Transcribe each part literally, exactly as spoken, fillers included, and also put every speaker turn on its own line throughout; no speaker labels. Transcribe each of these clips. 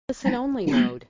Listen only mode.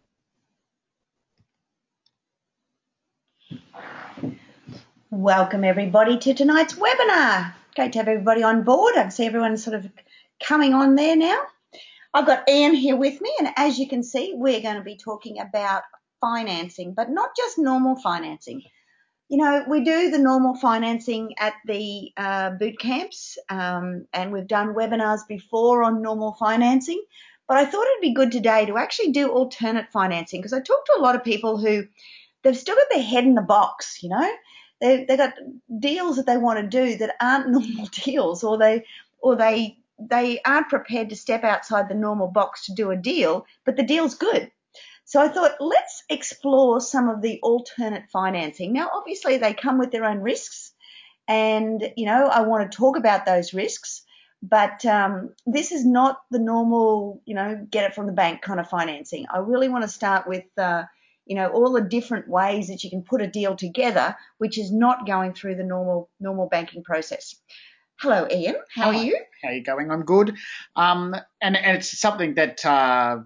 Welcome everybody to tonight's webinar. Great to have everybody on board. I can see everyone sort of coming on there now. I've got Ian here with me, and as you can see, we're going to be talking about financing, but not just normal financing. You know, we do the normal financing at the uh, boot camps, um, and we've done webinars before on normal financing, but I thought it'd be good today to actually do alternate financing, because I talk to a lot of people who they've still got their head in the box, you know. They they've got deals that they want to do that aren't normal deals, or they or they they aren't prepared to step outside the normal box to do a deal, but the deal's good. So I thought, let's explore some of the alternate financing. Now, obviously, they come with their own risks, and, you know, I want to talk about those risks, but um, this is not the normal, you know, get it from the bank kind of financing. I really want to start with, uh, you know, all the different ways that you can put a deal together, which is not going through the normal normal banking process. Hello, Ian. How
Hi.
are you?
How are you going? I'm good. Um, and, and it's something that, uh,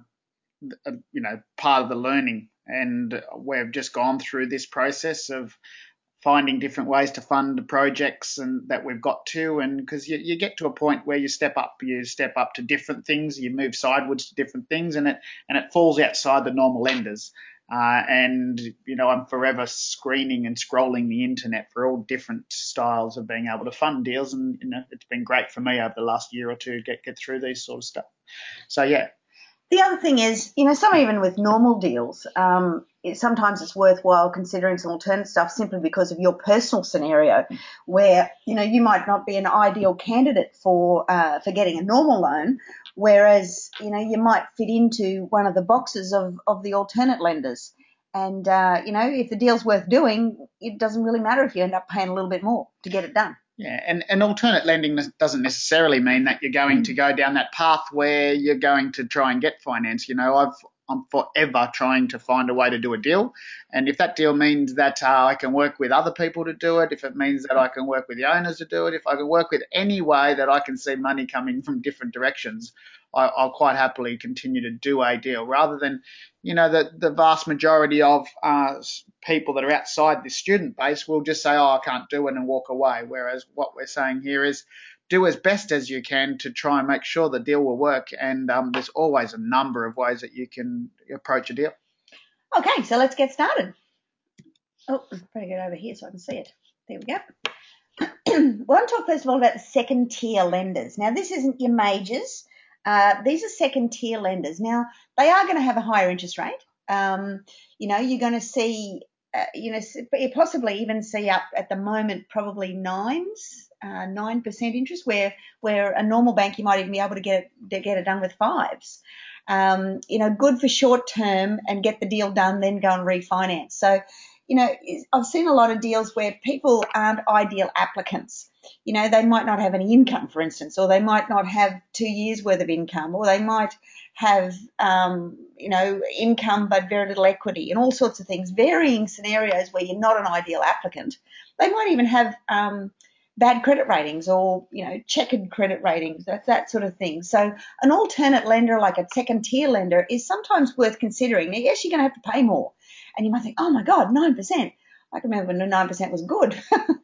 you know, part of the learning. And we've just gone through this process of finding different ways to fund projects and that we've got to. And because you, you get to a point where you step up, you step up to different things, you move sideways to different things, and it and it falls outside the normal lenders. Uh, and, you know, I'm forever screening and scrolling the internet for all different styles of being able to fund deals. And, you know, it's been great for me over the last year or two to get, get through these sort of stuff. So, yeah.
The other thing is, you know, some even with normal deals, um, it, sometimes it's worthwhile considering some alternate stuff simply because of your personal scenario where, you know, you might not be an ideal candidate for uh, for getting a normal loan, whereas, you know, you might fit into one of the boxes of, of the alternate lenders. And, uh, you know, if the deal's worth doing, it doesn't really matter if you end up paying a little bit more to get it done.
Yeah, and, and alternate lending doesn't necessarily mean that you're going to go down that path where you're going to try and get finance. You know, I've I'm forever trying to find a way to do a deal, and if that deal means that uh, I can work with other people to do it, if it means that I can work with the owners to do it, if I can work with any way that I can see money coming from different directions, I, I'll quite happily continue to do a deal rather than, you know, the, the vast majority of uh, people that are outside this student base will just say, oh, I can't do it and walk away. Whereas what we're saying here is do as best as you can to try and make sure the deal will work. And um, there's always a number of ways that you can approach a deal.
Okay, so let's get started. Oh, I'll probably get over here so I can see it. There we go. Well, I want to talk first of all about the second tier lenders. Now, this isn't your majors. Uh, these are second tier lenders. Now, they are going to have a higher interest rate. Um, you know, you're going to see, uh, you know, possibly even see up at the moment probably nines, uh, nine percent interest, where where a normal bank you might even be able to get it, to get it done with fives. Um, you know, good for short term and get the deal done, then go and refinance. So, you know, I've seen a lot of deals where people aren't ideal applicants. You know, they might not have any income, for instance, or they might not have two years worth of income, or they might have, um, you know, income but very little equity and all sorts of things, varying scenarios where you're not an ideal applicant. They might even have um, bad credit ratings or, you know, checkered credit ratings, that, that sort of thing. So an alternate lender like a second tier lender is sometimes worth considering. Now, yes, you're going to have to pay more. And you might think, oh, my God, nine percent. I can remember when nine percent was good.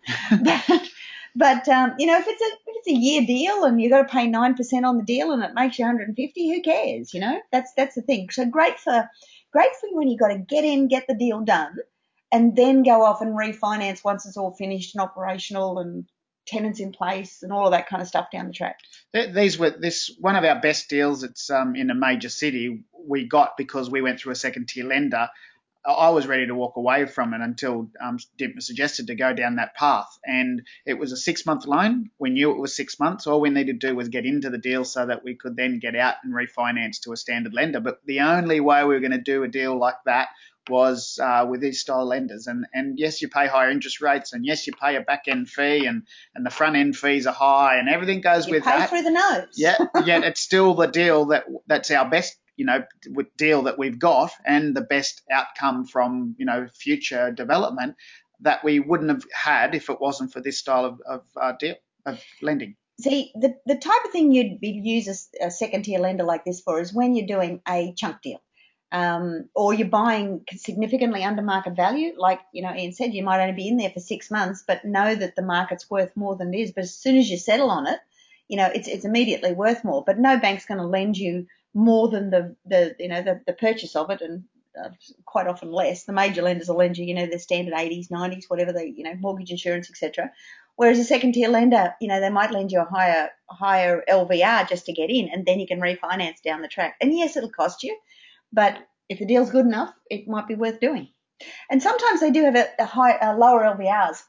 but, but um, you know, if it's, a, if it's a year deal and you've got to pay nine percent on the deal and it makes you one hundred fifty, who cares, you know? That's that's the thing. So great for, great for when you've got to get in, get the deal done, and then go off and refinance once it's all finished and operational and tenants in place and all of that kind of stuff down the track.
These were this one of our best deals. It's um, in a major city we got because we went through a second tier lender. I was ready to walk away from it until um, Dip suggested to go down that path. And it was a six-month loan. We knew it was six months. All we needed to do was get into the deal so that we could then get out and refinance to a standard lender. But the only way we were going to do a deal like that was uh, with these style lenders. And, and yes, you pay higher interest rates, and yes, you pay a back-end fee, and, and the front-end fees are high, and everything goes
You
with
pay
that.
through the nose.
Yeah, yet it's still the deal that that's our best, you know, deal that we've got, and the best outcome from, you know, future development that we wouldn't have had if it wasn't for this style of, of uh, deal of lending.
See, the, the type of thing you'd use a, a second tier lender like this for is when you're doing a chunk deal. Um, or you're buying significantly under market value, like, you know, Ian said, you might only be in there for six months, but know that the market's worth more than it is. But as soon as you settle on it, you know, it's it's immediately worth more. But no bank's going to lend you more than the, the you know, the, the purchase of it, and uh, quite often less. The major lenders will lend you, you know, their standard eighties, nineties, whatever they, you know, mortgage insurance, et cetera. Whereas a second tier lender, you know, they might lend you a higher higher L V R just to get in, and then you can refinance down the track. And yes, it'll cost you, but if the deal's good enough, it might be worth doing. And sometimes they do have a, a high, a lower L V Rs.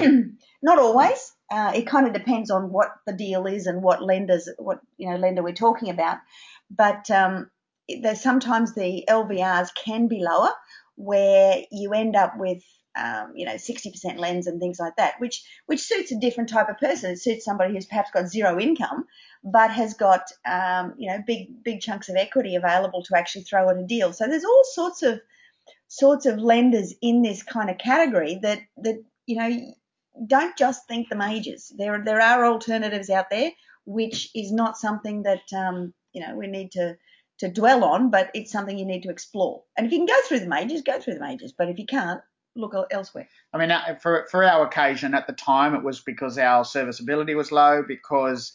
Not always. Uh, it kind of depends on what the deal is and what lenders, what you know, lender we're talking about. But um, there's sometimes the L V Rs can be lower, where you end up with um, you know, sixty percent lends and things like that, which which suits a different type of person. It suits somebody who's perhaps got zero income, but has got um, you know, big big chunks of equity available to actually throw at a deal. So there's all sorts of sorts of lenders in this kind of category that that you know, don't just think the majors. There there are alternatives out there, which is not something that um, you know, we need to to dwell on, but it's something you need to explore. And if you can go through the majors, go through the majors. But if you can't, look elsewhere.
I mean, for for our occasion at the time, it was because our serviceability was low, because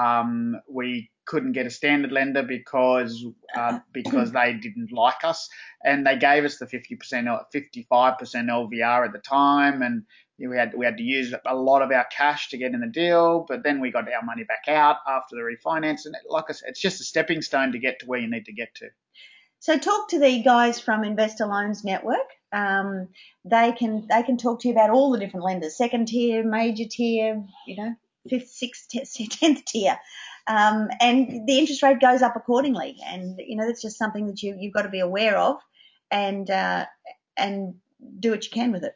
um, we couldn't get a standard lender because uh, because they didn't like us, and they gave us the fifty percent, fifty-five percent L V R at the time, and you know, we had we had to use a lot of our cash to get in the deal, but then we got our money back out after the refinance, and like I said, it's just a stepping stone to get to where you need to get to.
So talk to the guys from Investor Loans Network. Um, they can they can talk to you about all the different lenders: second tier, major tier, you know, fifth, sixth, tenth tier, um, and the interest rate goes up accordingly. And you know, that's just something that you you've got to be aware of, and uh, and do what you can with it.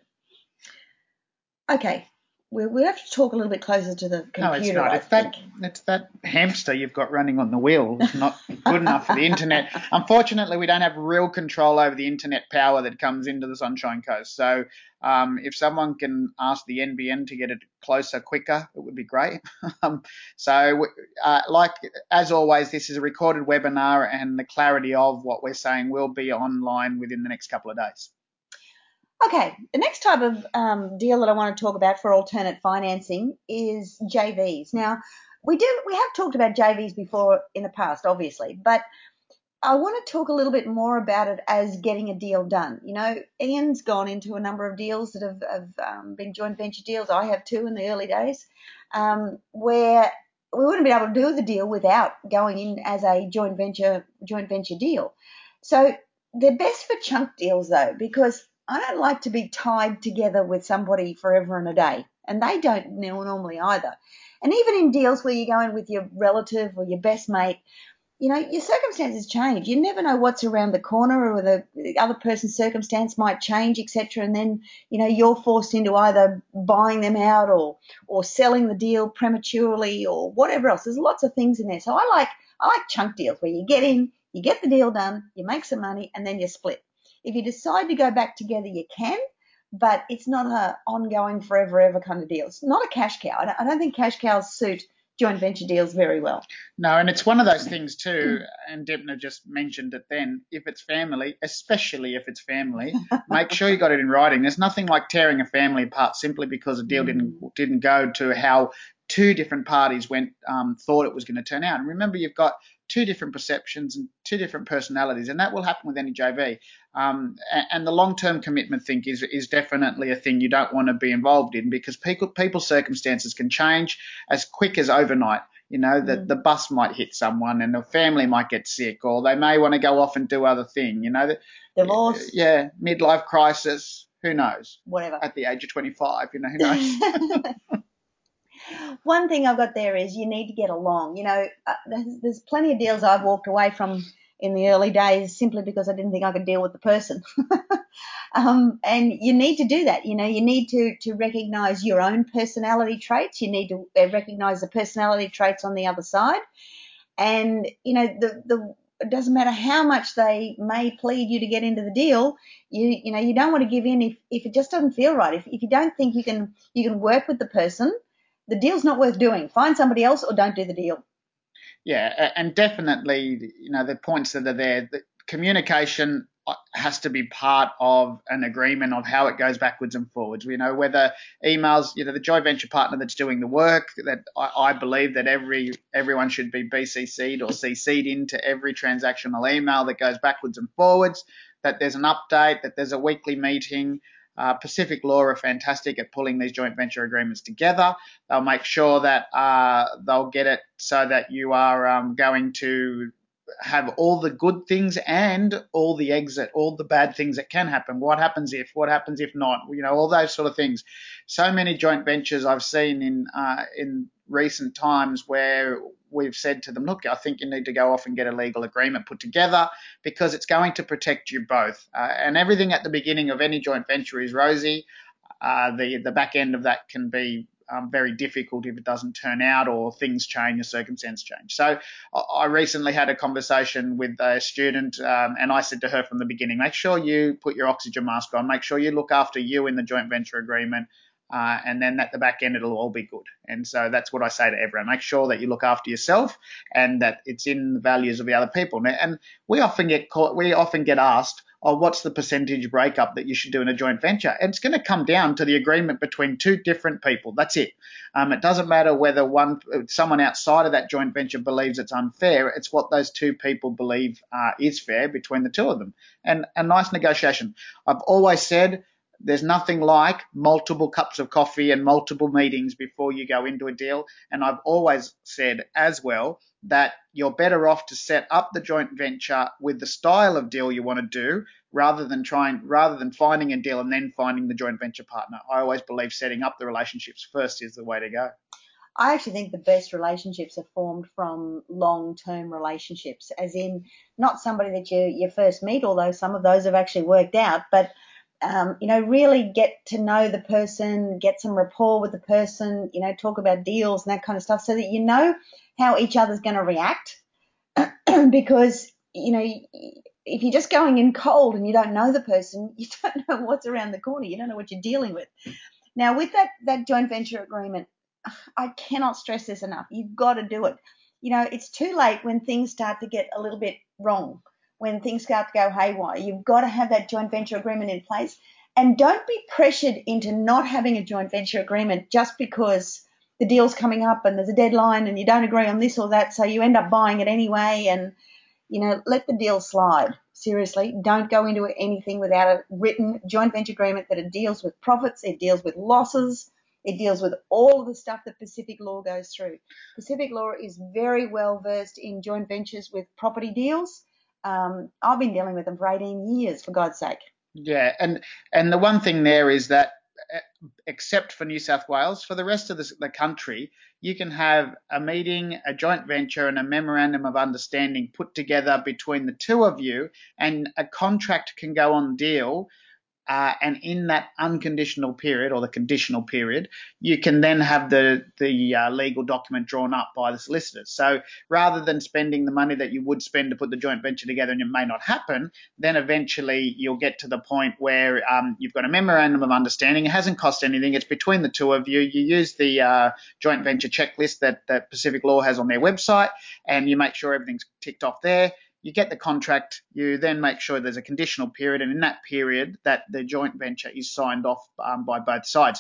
Okay. We we have to talk a little bit closer to the computer.
No, it's not.
I
it's
think.
that it's that hamster you've got running on the wheel. It's not good enough for the internet. Unfortunately, we don't have real control over the internet power that comes into the Sunshine Coast. So um, if someone can ask the N B N to get it closer quicker, it would be great. um, so uh, like as always, this is a recorded webinar, and the clarity of what we're saying will be online within the next couple of days.
Okay, the next type of um, deal that I want to talk about for alternate financing is J Vs. Now, we do we have talked about J Vs before in the past, obviously, but I want to talk a little bit more about it as getting a deal done. You know, Ian's gone into a number of deals that have, have um, been joint venture deals. I have too in the early days, um, where we wouldn't be able to do the deal without going in as a joint venture joint venture deal. So they're best for chunk deals though, because I don't like to be tied together with somebody forever and a day, and they don't normally either. And even in deals where you go in with your relative or your best mate, you know, your circumstances change. You never know what's around the corner, or the, the other person's circumstance might change, et cetera. And then, you know, you're forced into either buying them out or or selling the deal prematurely or whatever else. There's lots of things in there. So I like I like chunk deals where you get in, you get the deal done, you make some money, and then you split. If you decide to go back together, you can, but it's not an ongoing forever ever kind of deal. It's not a cash cow. I don't, I don't think cash cows suit joint venture deals very well.
No, and it's one of those things too, and Debna just mentioned it then, if it's family, especially if it's family, make sure you got it in writing. There's nothing like tearing a family apart simply because a deal didn't didn't go to how two different parties went um, thought it was going to turn out. And remember, you've got two different perceptions and two different personalities, and that will happen with any J V. Um, and, and the long-term commitment thing is is definitely a thing you don't want to be involved in, because people people's circumstances can change as quick as overnight. You know, that mm. the bus might hit someone and the family might get sick, or they may want to go off and do other thing. You know, that
divorce.
Yeah, midlife crisis. Who knows?
Whatever.
At the age of twenty-five, you know, who knows?
One thing I've got there is you need to get along. You know, uh, there's, there's plenty of deals I've walked away from in the early days simply because I didn't think I could deal with the person. um, and you need to do that. You know, you need to, to recognize your own personality traits. You need to recognize the personality traits on the other side. And, you know, the, the, it doesn't matter how much they may plead you to get into the deal. You, you know, you don't want to give in if, if it just doesn't feel right. If, if you don't think you can, you can work with the person, the deal's not worth doing. Find somebody else or don't do the deal.
Yeah, and definitely, you know, the points that are there, the communication has to be part of an agreement of how it goes backwards and forwards. You know, whether emails, you know, the joint venture partner that's doing the work, that I, I believe that every everyone should be B C C'd or C C'd into every transactional email that goes backwards and forwards, that there's an update, that there's a weekly meeting. Uh, Pacific Law are fantastic at pulling these joint venture agreements together. They'll make sure that uh, they'll get it so that you are um, going to have all the good things and all the exit, all the bad things that can happen. What happens if, what happens if not, you know, all those sort of things. So many joint ventures I've seen in, uh, in recent times where we've said to them, look, I think you need to go off and get a legal agreement put together because it's going to protect you both. Uh, and everything at the beginning of any joint venture is rosy. Uh, the, the back end of that can be Um, very difficult if it doesn't turn out or things change or circumstances change. So I recently had a conversation with a student um, and I said to her from the beginning, make sure you put your oxygen mask on, make sure you look after you in the joint venture agreement, uh, and then at the back end it'll all be good. And so that's what I say to everyone, make sure that you look after yourself and that it's in the values of the other people. And we often get caught, we often get asked, oh, what's the percentage breakup that you should do in a joint venture? And it's going to come down to the agreement between two different people. That's it. Um, it doesn't matter whether one, someone outside of that joint venture believes it's unfair. It's what those two people believe uh, is fair between the two of them. And a nice negotiation. I've always said there's nothing like multiple cups of coffee and multiple meetings before you go into a deal. And I've always said as well that you're better off to set up the joint venture with the style of deal you want to do rather than trying, rather than finding a deal and then finding the joint venture partner. I always believe setting up the relationships first is the way to go.
I actually think the best relationships are formed from long-term relationships, as in not somebody that you, you first meet, although some of those have actually worked out, but Um, you know, really get to know the person, get some rapport with the person, you know, talk about deals and that kind of stuff so that you know how each other's going to react. Because, you know, if you're just going in cold and you don't know the person, you don't know what's around the corner. You don't know what you're dealing with. Now, with that, that joint venture agreement, I cannot stress this enough. You've got to do it. You know, it's too late when things start to get a little bit wrong, when things start to go haywire. You've got to have that joint venture agreement in place. And don't be pressured into not having a joint venture agreement just because the deal's coming up and there's a deadline and you don't agree on this or that, so you end up buying it anyway. And, you know, let the deal slide. Seriously, don't go into anything without a written joint venture agreement that it deals with profits, it deals with losses, it deals with all of the stuff that Pacific Law goes through. Pacific Law is very well versed in joint ventures with property deals. Um, I've been dealing with them for eighteen years, for God's sake.
Yeah, and and the one thing there is that, except for New South Wales, for the rest of the, the country, you can have a meeting, a joint venture, and a memorandum of understanding put together between the two of you, and a contract can go on deal. Uh, and in that unconditional period or the conditional period, you can then have the the uh, legal document drawn up by the solicitors. So rather than spending the money that you would spend to put the joint venture together and it may not happen, then eventually you'll get to the point where um, you've got a memorandum of understanding. It hasn't cost anything. It's between the two of you. You use the uh, joint venture checklist that, that Pacific Law has on their website, and you make sure everything's ticked off there. You get the contract, you then make sure there's a conditional period, and in that period that the joint venture is signed off um, by both sides.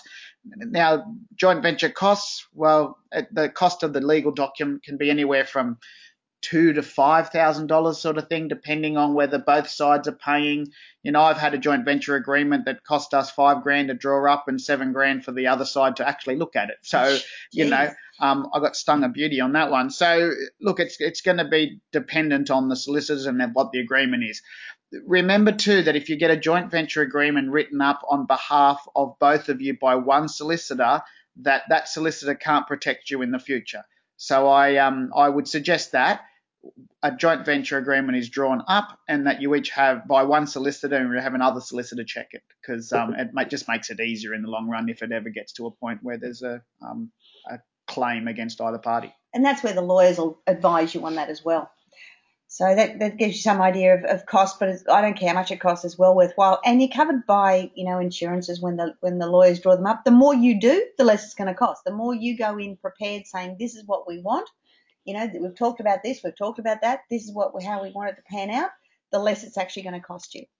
Now, joint venture costs, well, the cost of the legal document can be anywhere from two to five thousand dollars sort of thing, depending on whether both sides are paying. You know, I've had a joint venture agreement that cost us five grand to draw up and seven grand for the other side to actually look at it. So, you know, um, I got stung a beauty on that one. So, look, it's it's going to be dependent on the solicitors and what the agreement is. Remember too that if you get a joint venture agreement written up on behalf of both of you by one solicitor, that that solicitor can't protect you in the future. So I um I would suggest that a joint venture agreement is drawn up and that you each have by one solicitor and you have another solicitor check it, because um, it might, just makes it easier in the long run if it ever gets to a point where there's a, um, a claim against either party.
And that's where the lawyers will advise you on that as well. So that, that gives you some idea of, of cost, but it's, I don't care how much it costs, it's well worthwhile. And you're covered by, you know, insurances when the when the lawyers draw them up. The more you do, the less it's going to cost. The more you go in prepared saying this is what we want, you know, we've talked about this, we've talked about that, this is what how we want it to pan out, the less it's actually going to cost you.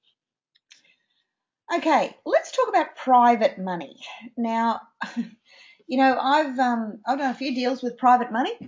Okay, let's talk about private money. Now, you know, I've um, I've done a few deals with private money,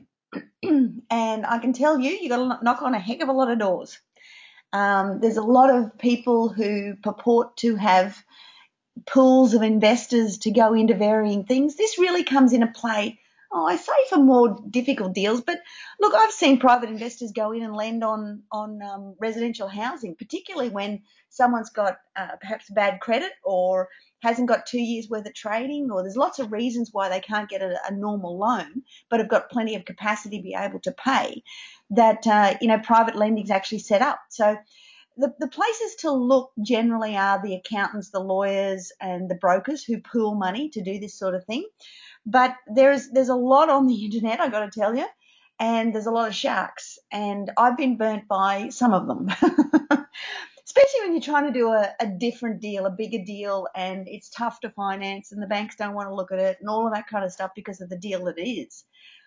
and I can tell you, you've got to knock on a heck of a lot of doors. Um, there's a lot of people who purport to have pools of investors to go into varying things. This really comes into play, oh, I say for more difficult deals, but look, I've seen private investors go in and lend on on um, residential housing, particularly when someone's got uh, perhaps bad credit or hasn't got two years worth of trading, or there's lots of reasons why they can't get a, a normal loan, but have got plenty of capacity to be able to pay. That uh, you know, private lending's actually set up. So the, the places to look generally are the accountants, the lawyers, and the brokers who pool money to do this sort of thing. But there's there's a lot on the internet, I've got to tell you, and there's a lot of sharks, and I've been burnt by some of them. Especially when you're trying to do a, a different deal, a bigger deal, and it's tough to finance, and the banks don't want to look at it, and all of that kind of stuff because of the deal it is.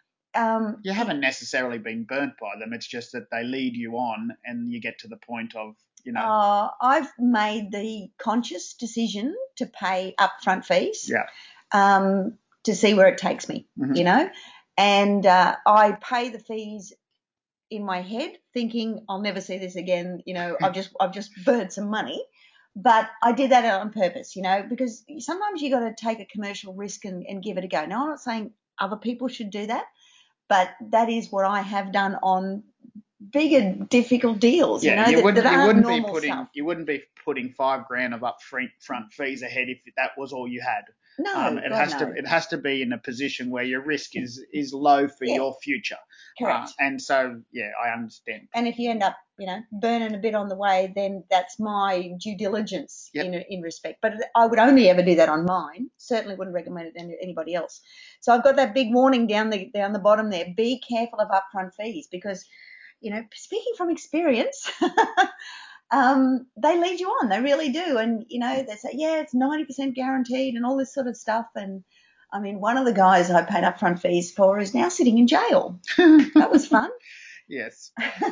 Um,
you haven't necessarily been burnt by them. It's just that they lead you on, and you get to the point of, you know.
Uh, I've made the conscious decision to pay upfront fees.
Yeah.
Um, to see where it takes me,
mm-hmm.
you know, and uh, I pay the fees in my head, thinking I'll never see this again. You know, I've just I've just burned some money, but I did that on purpose, you know, because sometimes you got to take a commercial risk and, and give it a go. Now, I'm not saying other people should do that, but that is what I have done on bigger, difficult deals.
Yeah,
you know,
you
that,
wouldn't
that
you
aren't
wouldn't be
normal
putting
stuff.
you wouldn't be putting five grand of upfront front fees ahead if that was all you had.
No,
um, it
God,
has
no.
to it has to be in a position where your risk is is low for
Yeah.
your future.
Correct.
Uh, and so, yeah, I understand.
And if you end up, you know, burning a bit on the way, then that's my due diligence
Yep.
in in respect. But I would only ever do that on mine. Certainly wouldn't recommend it to anybody else. So I've got that big warning down the down the bottom there. Be careful of upfront fees because, you know, speaking from experience, um, they lead you on. They really do. And, you know, they say, yeah, it's ninety percent guaranteed and all this sort of stuff. And, I mean, one of the guys I paid upfront fees for is now sitting in jail. That was fun.
Yes.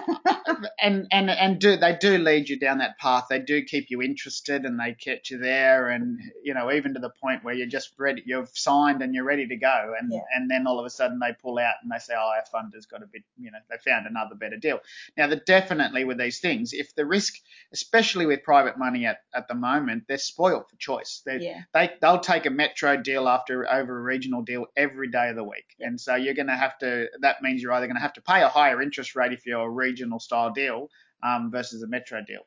and and and do they do lead you down that path. They do keep you interested, and they get you there, and you know, even to the point where you're just ready, you've signed and you're ready to go, and
Yeah.
and then all of a sudden they pull out and they say, oh, our funder's got a bit, you know, they found another better deal. Now, the definitely with these things, if the risk, especially with private money at, at the moment, they're spoiled for choice. They
Yeah.
they they'll take a metro deal after over a regional deal every day of the week,
Yeah.
and so you're going to have to. That means you're either going to have to pay a higher interest rate if you're a regional style deal um, versus a metro deal.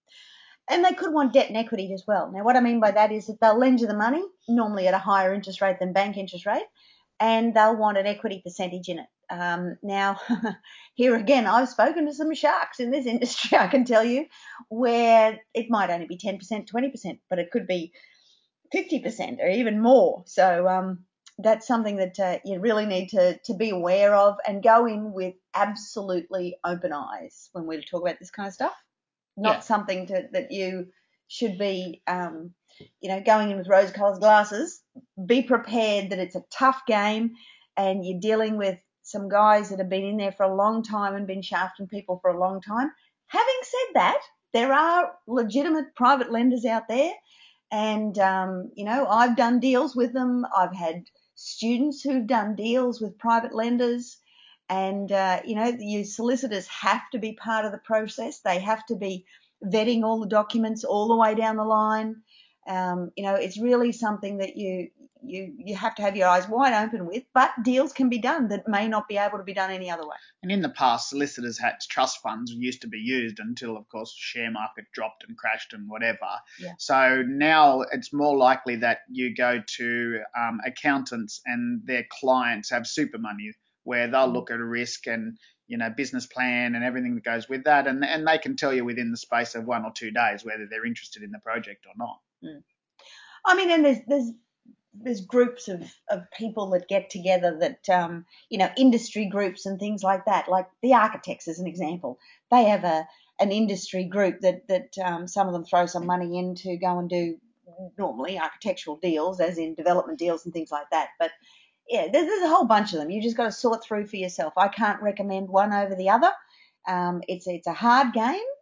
And they could want debt and equity as well. Now, what I mean by that is that they'll lend you the money, normally at a higher interest rate than bank interest rate, and they'll want an equity percentage in it. Um, now, here again, I've spoken to some sharks in this industry, I can tell you, where it might only be ten percent, twenty percent, but it could be fifty percent or even more. So um, that's something that uh, you really need to, to be aware of and go in with absolutely open eyes when we talk about this kind of stuff. Not
Yeah.
something to, that you should be, um, you know, going in with rose-coloured glasses. Be prepared that it's a tough game and you're dealing with some guys that have been in there for a long time and been shafting people for a long time. Having said that, there are legitimate private lenders out there. And, um, you know, I've done deals with them. I've had students who've done deals with private lenders. And, uh, you know, your solicitors have to be part of the process. They have to be vetting all the documents all the way down the line. Um, you know, it's really something that you, you, you have to have your eyes wide open with, but deals can be done that may not be able to be done any other way.
And in the past, solicitors had trust funds used to be used until, of course, share market dropped and crashed and whatever.
Yeah.
So now it's more likely that you go to um, accountants and their clients have super money where they'll
Mm.
look at a risk and, you know, business plan and everything that goes with that. And, and they can tell you within the space of one or two days whether they're interested in the project or not.
Mm. I mean, and there's, there's, there's groups of, of people that get together that, um, you know, industry groups and things like that, like the architects as an example. They have a an industry group that, that um, some of them throw some money in to go and do normally architectural deals, as in development deals and things like that. But, yeah, there's, there's a whole bunch of them. You just got to sort through for yourself. I can't recommend one over the other. Um, it's, it's a hard game,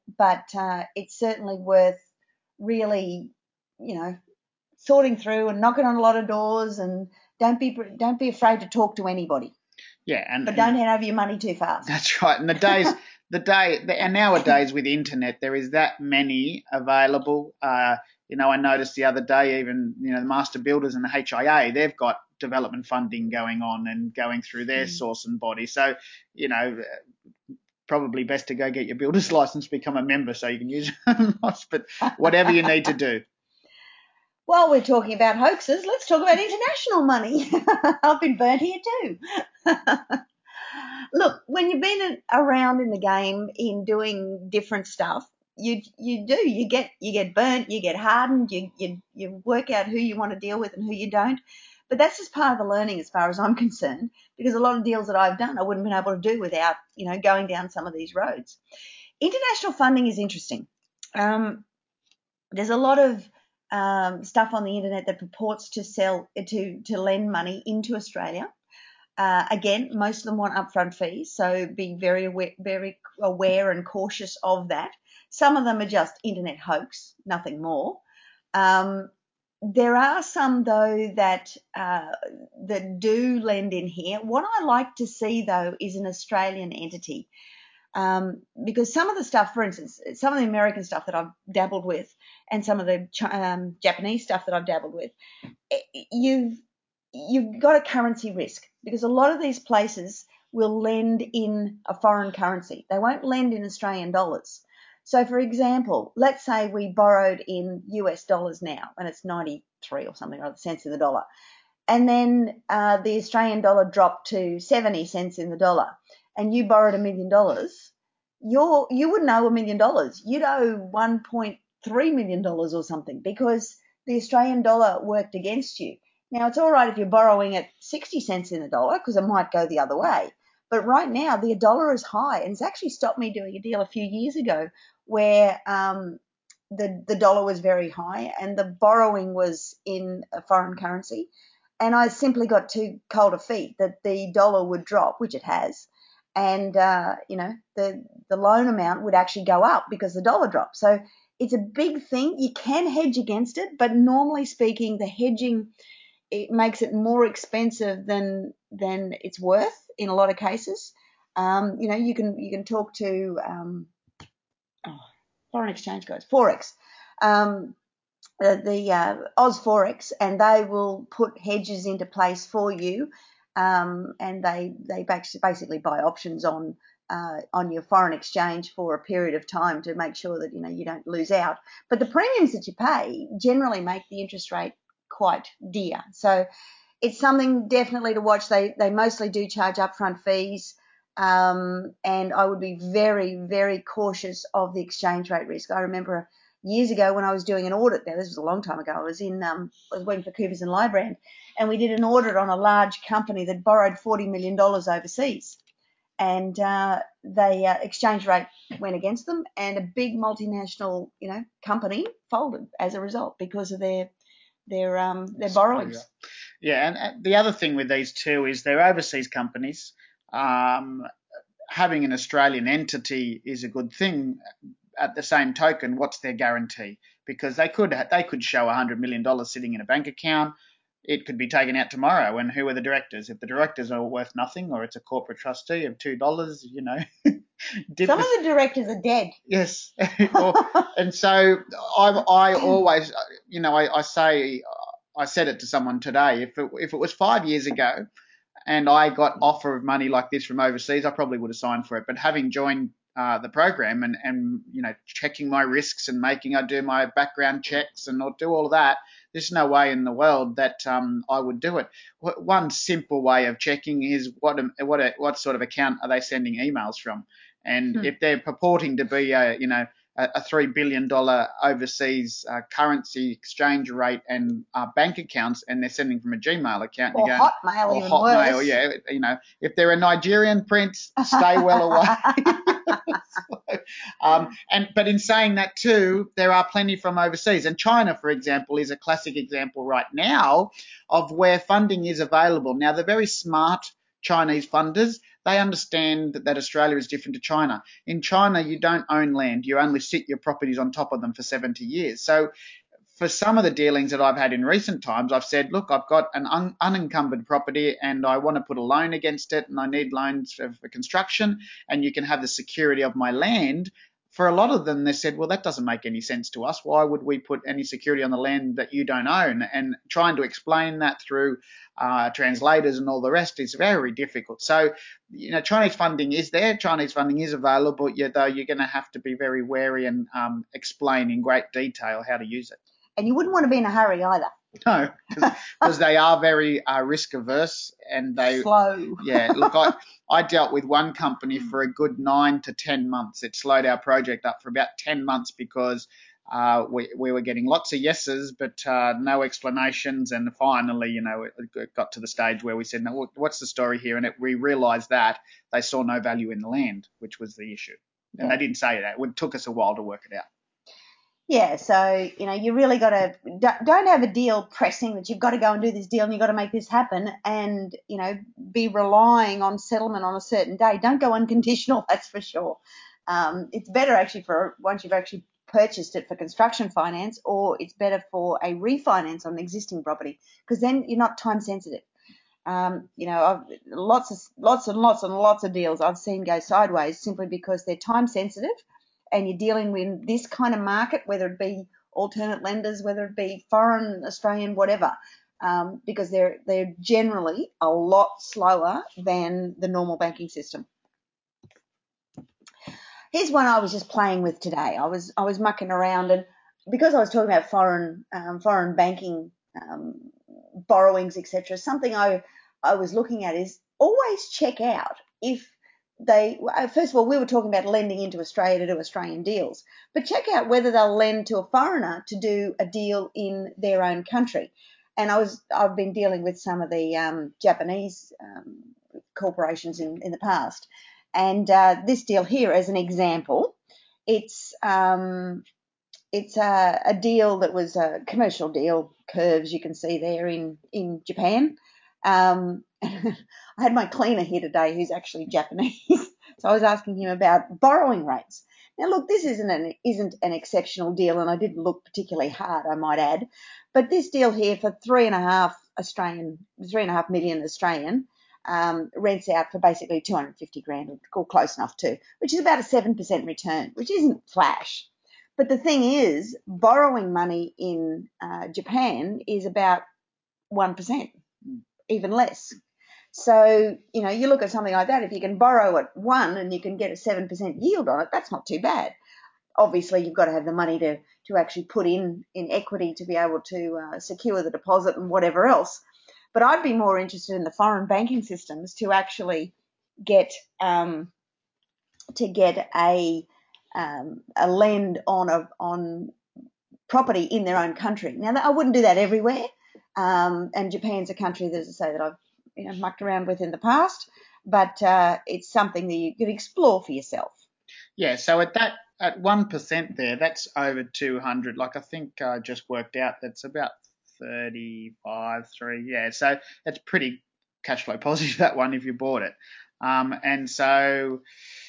but uh, it's certainly worth really, you know, sorting through and knocking on a lot of doors, and don't be don't be afraid to talk to anybody.
Yeah, and
but don't hand over your money too fast.
That's right. And the days, the day, the, and nowadays with internet, there is that many available. Uh, you know, I noticed the other day, even you know, the Master Builders and the H I A, they've got development funding going on and going through their mm. source and body. So, you know, probably best to go get your builder's license, become a member, so you can use it. But whatever you need to do.
While we're talking about hoaxes, let's talk about international money. I've been burnt here too. Look, when you've been around in the game in doing different stuff, you you do you get you get burnt, you get hardened, you you you work out who you want to deal with and who you don't. But that's just part of the learning, as far as I'm concerned, because a lot of deals that I've done I wouldn't have been able to do without you know going down some of these roads. International funding is interesting. Um, there's a lot of um, stuff on the internet that purports to sell to to lend money into Australia. Uh, again, most of them want upfront fees, so be very aware, very aware and cautious of that. Some of them are just internet hoax, nothing more. Um, there are some, though, that uh, that do lend in here. What I like to see, though, is an Australian entity. Um, because some of the stuff, for instance, some of the American stuff that I've dabbled with and some of the um, Japanese stuff that I've dabbled with, you've you've got a currency risk, because a lot of these places will lend in a foreign currency. They won't lend in Australian dollars. So, for example, let's say we borrowed in U S dollars now, and it's ninety-three or something, or the cents in the dollar. And then uh, the Australian dollar dropped to seventy cents in the dollar, and you borrowed a million dollars. You're, you wouldn't owe a million dollars. You'd owe one point three million dollars or something, because the Australian dollar worked against you. Now, it's all right if you're borrowing at sixty cents in the dollar, because it might go the other way. But right now, the dollar is high, and it's actually stopped me doing a deal a few years ago where um, the, the dollar was very high and the borrowing was in a foreign currency. And I simply got too cold a feet that the dollar would drop, which it has, and, uh, you know, the, the loan amount would actually go up because the dollar dropped. So it's a big thing. You can hedge against it, but normally speaking, the hedging, it makes it more expensive than than it's worth in a lot of cases. Um, you know, you can you can talk to um, oh, foreign exchange guys, Forex, um, uh, the uh, Oz Forex, and they will put hedges into place for you, um, and they they basically buy options on uh, on your foreign exchange for a period of time to make sure that you know you don't lose out. But the premiums that you pay generally make the interest rate quite dear. So it's something definitely to watch. They they mostly do charge upfront fees, um, and I would be very, very cautious of the exchange rate risk. I remember years ago when I was doing an audit. Now, this was a long time ago. I was in um, I was working for Coopers and Lybrand, and we did an audit on a large company that borrowed forty million dollars overseas. And uh, they uh, exchange rate went against them, and a big multinational, you know, company folded as a result because of their their um their borrowings.
Yeah, and the other thing with these two is they're overseas companies. Um, having an Australian entity is a good thing. At the same token, what's their guarantee? Because they could they could show one hundred million dollars sitting in a bank account. It could be taken out tomorrow. And who are the directors? If the directors are worth nothing, or it's a corporate trustee of two dollars, you know.
Some of the directors are dead.
Yes. And so I, I always, you know, I, I say, I said it to someone today. If it, if it was five years ago and I got offer of money like this from overseas, I probably would have signed for it. But having joined uh, the program and, and, you know, checking my risks and making I do my background checks and I'll do all of that, there's no way in the world that um, I would do it. One simple way of checking is what what what sort of account are they sending emails from? And hmm. if they're purporting to be a, you know, a three billion dollars overseas uh, currency exchange rate and uh, bank accounts, and they're sending from a Gmail account.
Or
going,
Hotmail,
or
even
Hotmail,
worse.
yeah. You know, if they're a Nigerian prince, stay well away. so, um, and but in saying that too, there are plenty from overseas. And China, for example, is a classic example right now of where funding is available. Now, they're very smart Chinese funders. they understand that, that Australia is different to China. In China, you don't own land. You only sit your properties on top of them for seventy years. So for some of the dealings that I've had in recent times, I've said, look, I've got an un- unencumbered property and I want to put a loan against it and I need loans for, for construction and you can have the security of my land. For a lot of them, they said, well, that doesn't make any sense to us. Why would we put any security on the land that you don't own? And trying to explain that through uh, translators and all the rest is very difficult. So, you know, Chinese funding is there. Chinese funding is available, yet though you're going to have to be very wary and um, explain in great detail how to use it.
And you wouldn't want to be in a hurry either.
No, because they are very uh, risk averse and they
slow.
Yeah, look, I, I dealt with one company for a good nine to ten months. It slowed our project up for about ten months because uh, we we were getting lots of yeses, but uh, no explanations. And finally, you know, it got to the stage where we said, "No, what's the story here?" And it, we realised that they saw no value in the land, which was the issue. And yeah. They didn't say that. It took us a while to work it out.
Yeah, so, you know, you really got to, don't have a deal pressing that you've got to go and do this deal and you've got to make this happen and, you know, be relying on settlement on a certain day. Don't go unconditional, that's for sure. Um, it's better actually for once you've actually purchased it for construction finance, or it's better for a refinance on an existing property because then you're not time sensitive. Um, you know, I've, lots of, lots and lots and lots of deals I've seen go sideways simply because they're time sensitive. And you're dealing with this kind of market, whether it be alternate lenders, whether it be foreign, Australian, whatever, um, because they're they're generally a lot slower than the normal banking system. Here's one I was just playing with today. I was I was mucking around, and because I was talking about foreign um, foreign banking um, borrowings, et cetera, something I I was looking at is always check out if they, first of all, we were talking about lending into Australia to do Australian deals, but check out whether they'll lend to a foreigner to do a deal in their own country. And I was, I've been dealing with some of the um, Japanese um, corporations in, in the past. And uh, this deal here, as an example, it's um, it's a, a deal that was a commercial deal, curves you can see there in, in Japan. Um, I had my cleaner here today who's actually Japanese, so I was asking him about borrowing rates. Now, look, this isn't an, isn't an exceptional deal, and I didn't look particularly hard, I might add, but this deal here for three and a half Australian, three and a half million Australian, um, rents out for basically two hundred fifty grand, or close enough to, which is about a seven percent return, which isn't flash. But the thing is, borrowing money in uh, Japan is about one percent, even less. So, you know, you look at something like that, if you can borrow at one and you can get a seven percent yield on it, that's not too bad. Obviously, you've got to have the money to, to actually put in, in equity to be able to uh, secure the deposit and whatever else. But I'd be more interested in the foreign banking systems to actually get um, to get a um, a lend on a, on property in their own country. Now, I wouldn't do that everywhere, um, and Japan's a country that, as I say, that I've you know, mucked around with in the past, but uh, it's something that you can explore for yourself.
Yeah, so at that at one percent there, that's over two hundred. Like I think I uh, just worked out that's about thirty-five, three. Yeah, so that's pretty cash flow positive, that one, if you bought it. Um, and so,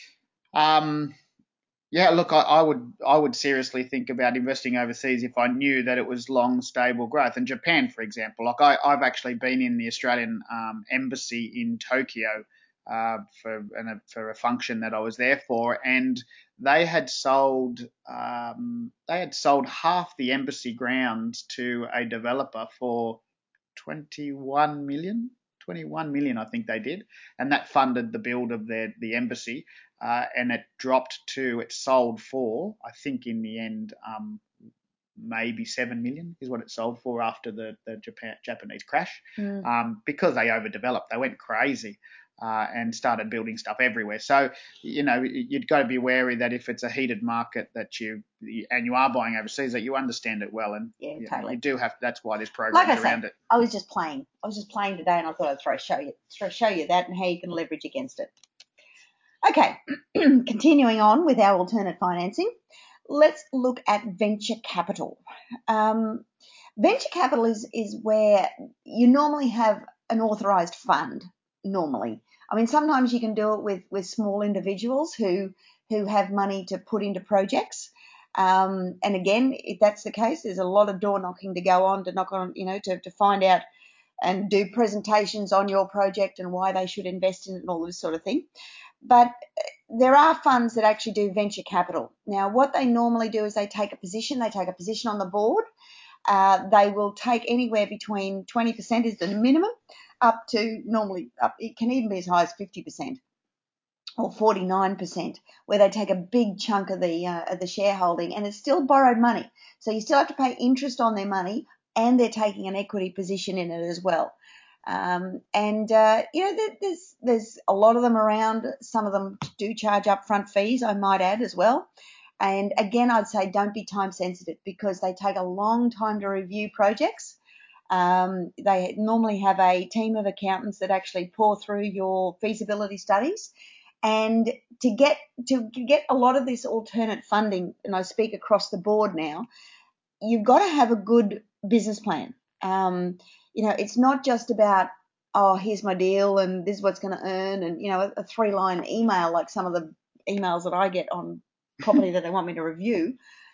um, yeah, look, I, I would I would seriously think about investing overseas if I knew that it was long, stable growth. And Japan, for example, like I, I've actually been in the Australian um, embassy in Tokyo uh, for and a, for a function that I was there for, and they had sold um, they had sold half the embassy grounds to a developer for twenty-one million. twenty-one million, I think they did, and that funded the build of their the embassy. Uh, and it dropped to, it sold for, I think in the end, um, maybe seven million is what it sold for after the, the Japan, Japanese crash, mm. um, because they overdeveloped. They went crazy uh, and started building stuff everywhere. So, you know, you've got to be wary that if it's a heated market that you, and you are buying overseas, that you understand it well. And
yeah,
you,
totally.
you do have, that's why there's programs
like I
around
said,
it.
I was just playing. I was just playing today and I thought I'd throw show you, throw, show you that and how you can leverage against it. Okay, continuing on with our alternate financing, let's look at venture capital. Um, venture capital is, is where you normally have an authorised fund normally. I mean, sometimes you can do it with, with small individuals who who have money to put into projects. Um, and again, if that's the case, there's a lot of door knocking to go on to knock on, you know, to, to find out and do presentations on your project and why they should invest in it and all this sort of thing. But there are funds that actually do venture capital. Now, what they normally do is they take a position, they take a position on the board. Uh, they will take anywhere between twenty percent is the minimum, up to normally, up, it can even be as high as fifty percent or forty-nine percent, where they take a big chunk of the uh, of the shareholding, and it's still borrowed money. So you still have to pay interest on their money, and they're taking an equity position in it as well. Um, and, uh, you know, there's, there's a lot of them around. Some of them do charge upfront fees, I might add, as well. And again, I'd say don't be time sensitive, because they take a long time to review projects. Um, they normally have a team of accountants that actually pour through your feasibility studies. And to get to get a lot of this alternate funding, and I speak across the board now, you've got to have a good business plan. Um, you know, it's not just about, oh, here's my deal and this is what's going to earn, and, you know, a, a three-line email like some of the emails that I get on property that they want me to review.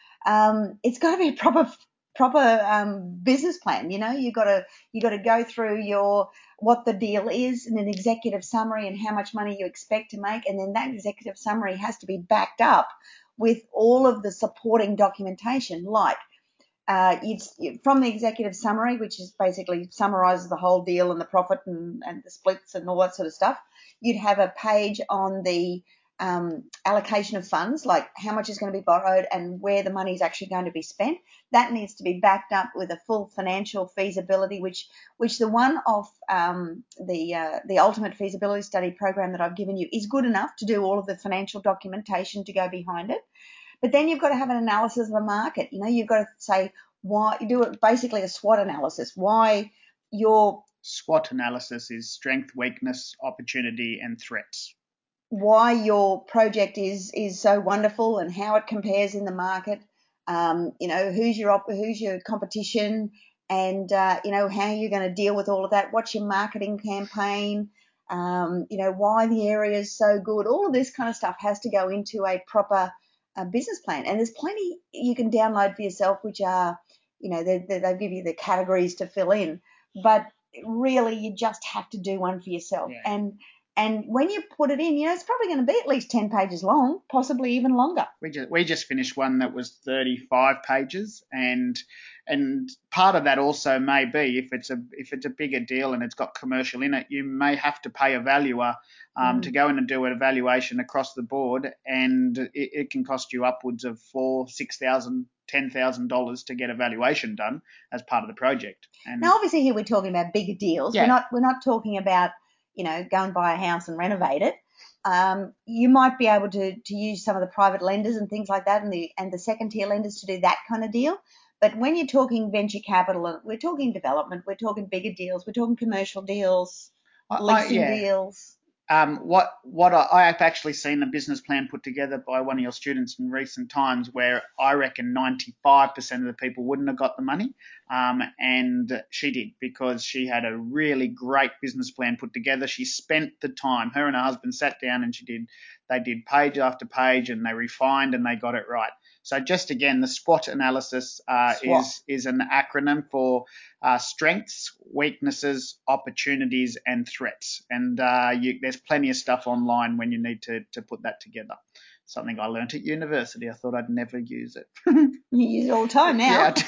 Um, it's got to be a proper proper um, business plan. You know, you've got to you got to go through your what the deal is and an executive summary and how much money you expect to make, and then that executive summary has to be backed up with all of the supporting documentation, like uh, it's from the executive summary, which is basically summarizes the whole deal and the profit and, and the splits and all that sort of stuff. You'd have a page on the um, allocation of funds, like how much is going to be borrowed and where the money is actually going to be spent. That needs to be backed up with a full financial feasibility, which which the one off um, the uh, the ultimate feasibility study program that I've given you is good enough to do all of the financial documentation to go behind it. But then you've got to have an analysis of the market. You know, you've got to say why, you do it basically a SWOT analysis, why your
SWOT analysis is strength, weakness, opportunity, and threats.
Why your project is is so wonderful and how it compares in the market. Um, you know, who's your op- who's your competition, and uh, you know how you're going to deal with all of that. What's your marketing campaign? Um, you know, why the area is so good. All of this kind of stuff has to go into a proper uh, business plan. And there's plenty you can download for yourself, which are, you know, they they give you the categories to fill in. But really, you just have to do one for yourself.
Yeah.
And And when you put it in, you know, it's probably going to be at least ten pages long, possibly even longer.
We just we just finished one that was thirty-five pages, and and part of that also may be if it's a if it's a bigger deal and it's got commercial in it, you may have to pay a valuer um, mm. to go in and do an evaluation across the board, and it, it can cost you upwards of four, six thousand, ten thousand dollars to get a valuation done as part of the project. And
now, obviously, here we're talking about bigger deals.
Yeah.
We're not we're not talking about, you know, go and buy a house and renovate it. Um, you might be able to, to use some of the private lenders and things like that, and the and the second tier lenders to do that kind of deal. But when you're talking venture capital, we're talking development, we're talking bigger deals, we're talking commercial deals,
I,
leasing
I, yeah.
deals.
Um, what what I, I have actually seen a business plan put together by one of your students in recent times, where I reckon ninety-five percent of the people wouldn't have got the money, um, and she did, because she had a really great business plan put together. She spent the time. Her and her husband sat down and she did. They did page after page, and they refined and they got it right. So just again, the SWOT analysis uh,
SWOT.
is is an acronym for uh, strengths, weaknesses, opportunities, and threats. And uh, you, there's plenty of stuff online when you need to to put that together. Something I learnt at university. I thought I'd never use it.
You use it all the time now.
Yeah,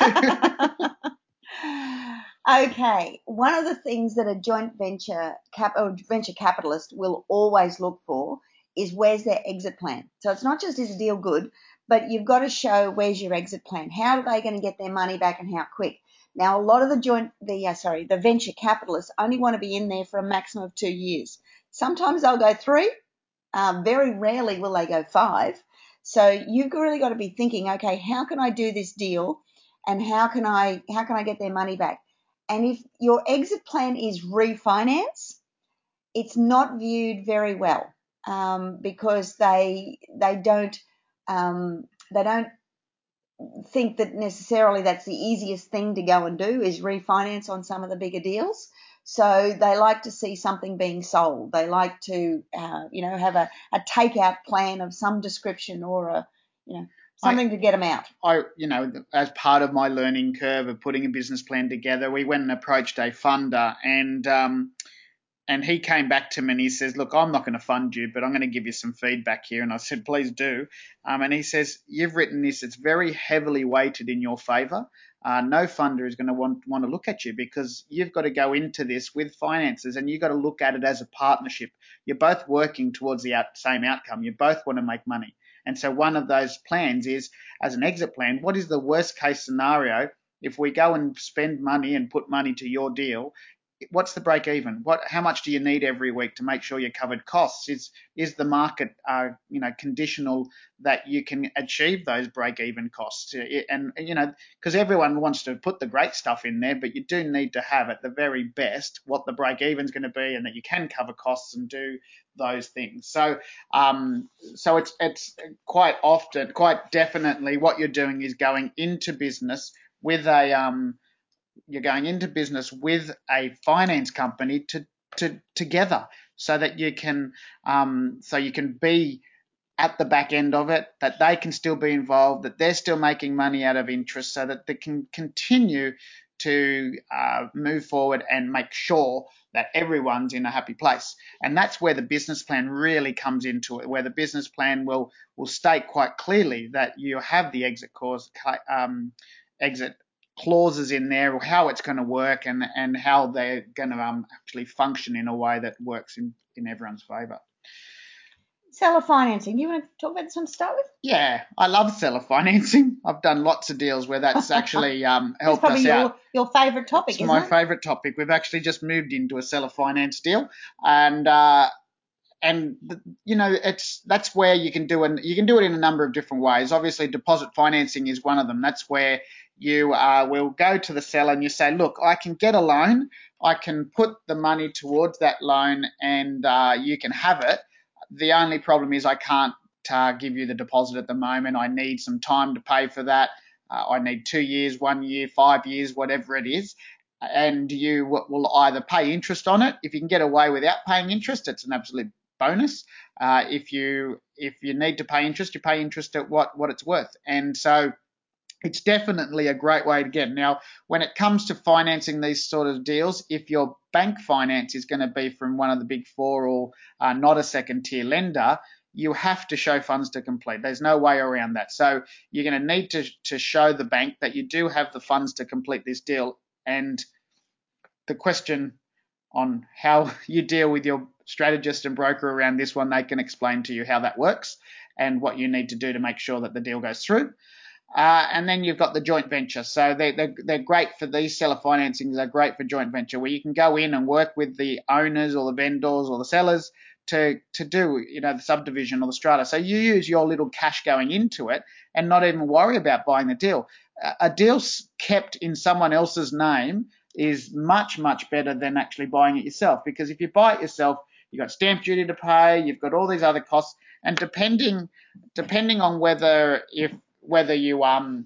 I
do. Okay, one of the things that a joint venture cap or venture capitalist will always look for is where's their exit plan. So it's not just is a deal good, but you've got to show where's your exit plan. How are they going to get their money back and how quick? Now, a lot of the joint, the uh, sorry, the venture capitalists only want to be in there for a maximum of two years. Sometimes they'll go three. Um, very rarely will they go five. So you've really got to be thinking, okay, how can I do this deal, and how can I how can I get their money back? And if your exit plan is refinance, it's not viewed very well um, because they they don't um, they don't think that necessarily that's the easiest thing to go and do is refinance on some of the bigger deals. So they like to see something being sold. They like to, uh, you know, have a, a takeout plan of some description or a, you know, something
I,
to get them out.
I, you know, as part of my learning curve of putting a business plan together, we went and approached a funder, and um, and he came back to me and he says, look, I'm not going to fund you, but I'm going to give you some feedback here. And I said, please do. Um, and he says, you've written this, it's very heavily weighted in your favour. Uh, no funder is going to want, want to look at you because you've got to go into this with finances and you've got to look at it as a partnership. You're both working towards the out, same outcome. You both want to make money. And so one of those plans is, as an exit plan, what is the worst case scenario if we go and spend money and put money to your deal? What's the break even? What, how much do you need every week to make sure you're covered costs? Is is the market, uh, you know, conditional that you can achieve those break even costs? And, you know, because everyone wants to put the great stuff in there, but you do need to have at the very best what the break even is going to be, and that you can cover costs and do those things. So, um, so it's it's quite often, quite definitely, what you're doing is going into business with a um you're going into business with a finance company to, to together so that you can um, so you can be at the back end of it, that they can still be involved, that they're still making money out of interest, so that they can continue to uh, move forward and make sure that everyone's in a happy place. And that's where the business plan really comes into it, where the business plan will will state quite clearly that you have the exit cause um, exit clauses in there, or how it's going to work, and and how they're going to um, actually function in a way that works in, in everyone's favour.
Seller financing. Do you want to talk about this one to start with?
Yeah, I love seller financing. I've done lots of deals where that's actually um, helped us
your,
out.
Your favourite topic,
it's
isn't
my
it?
favourite topic. We've actually just moved into a seller finance deal, and uh, and you know it's that's where you can do and you can do it in a number of different ways. Obviously, deposit financing is one of them. That's where you uh, will go to the seller and you say, look, I can get a loan, I can put the money towards that loan, and uh, you can have it. The only problem is I can't uh, give you the deposit at the moment. I need some time to pay for that. Uh, I need two years, one year, five years, whatever it is. And you will either pay interest on it. If you can get away without paying interest, it's an absolute bonus. Uh, if you if you need to pay interest, you pay interest at what, what it's worth. And so it's definitely a great way to get. Now, when it comes to financing these sort of deals, if your bank finance is going to be from one of the big four or uh, not a second tier lender, you have to show funds to complete. There's no way around that. So you're going to need to, to show the bank that you do have the funds to complete this deal. And the question on how you deal with your strategist and broker around this one, they can explain to you how that works and what you need to do to make sure that the deal goes through. Uh, and then you've got the joint venture. So they, they're, they're great for these seller financings. They're great for joint venture, where you can go in and work with the owners or the vendors or the sellers to, to do, you know, the subdivision or the strata. So you use your little cash going into it and not even worry about buying the deal. A deal kept in someone else's name is much, much better than actually buying it yourself, because if you buy it yourself, you've got stamp duty to pay, you've got all these other costs, and depending depending on whether if whether you um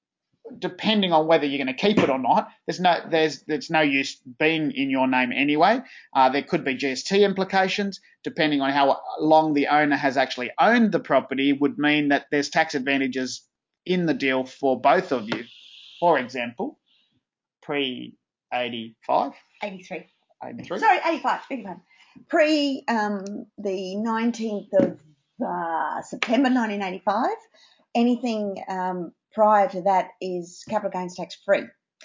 depending on whether you're going to keep it or not, there's no there's there's no use being in your name anyway. Uh, there could be G S T implications depending on how long the owner has actually owned the property. Would mean that there's tax advantages in the deal for both of you. For example, pre eighty-five,
eighty-three,
eighty-three.
Sorry, eighty-five. Beg your pardon. Pre um, the nineteenth of uh, September nineteen eighty-five. Anything um, prior to that is capital gains tax free.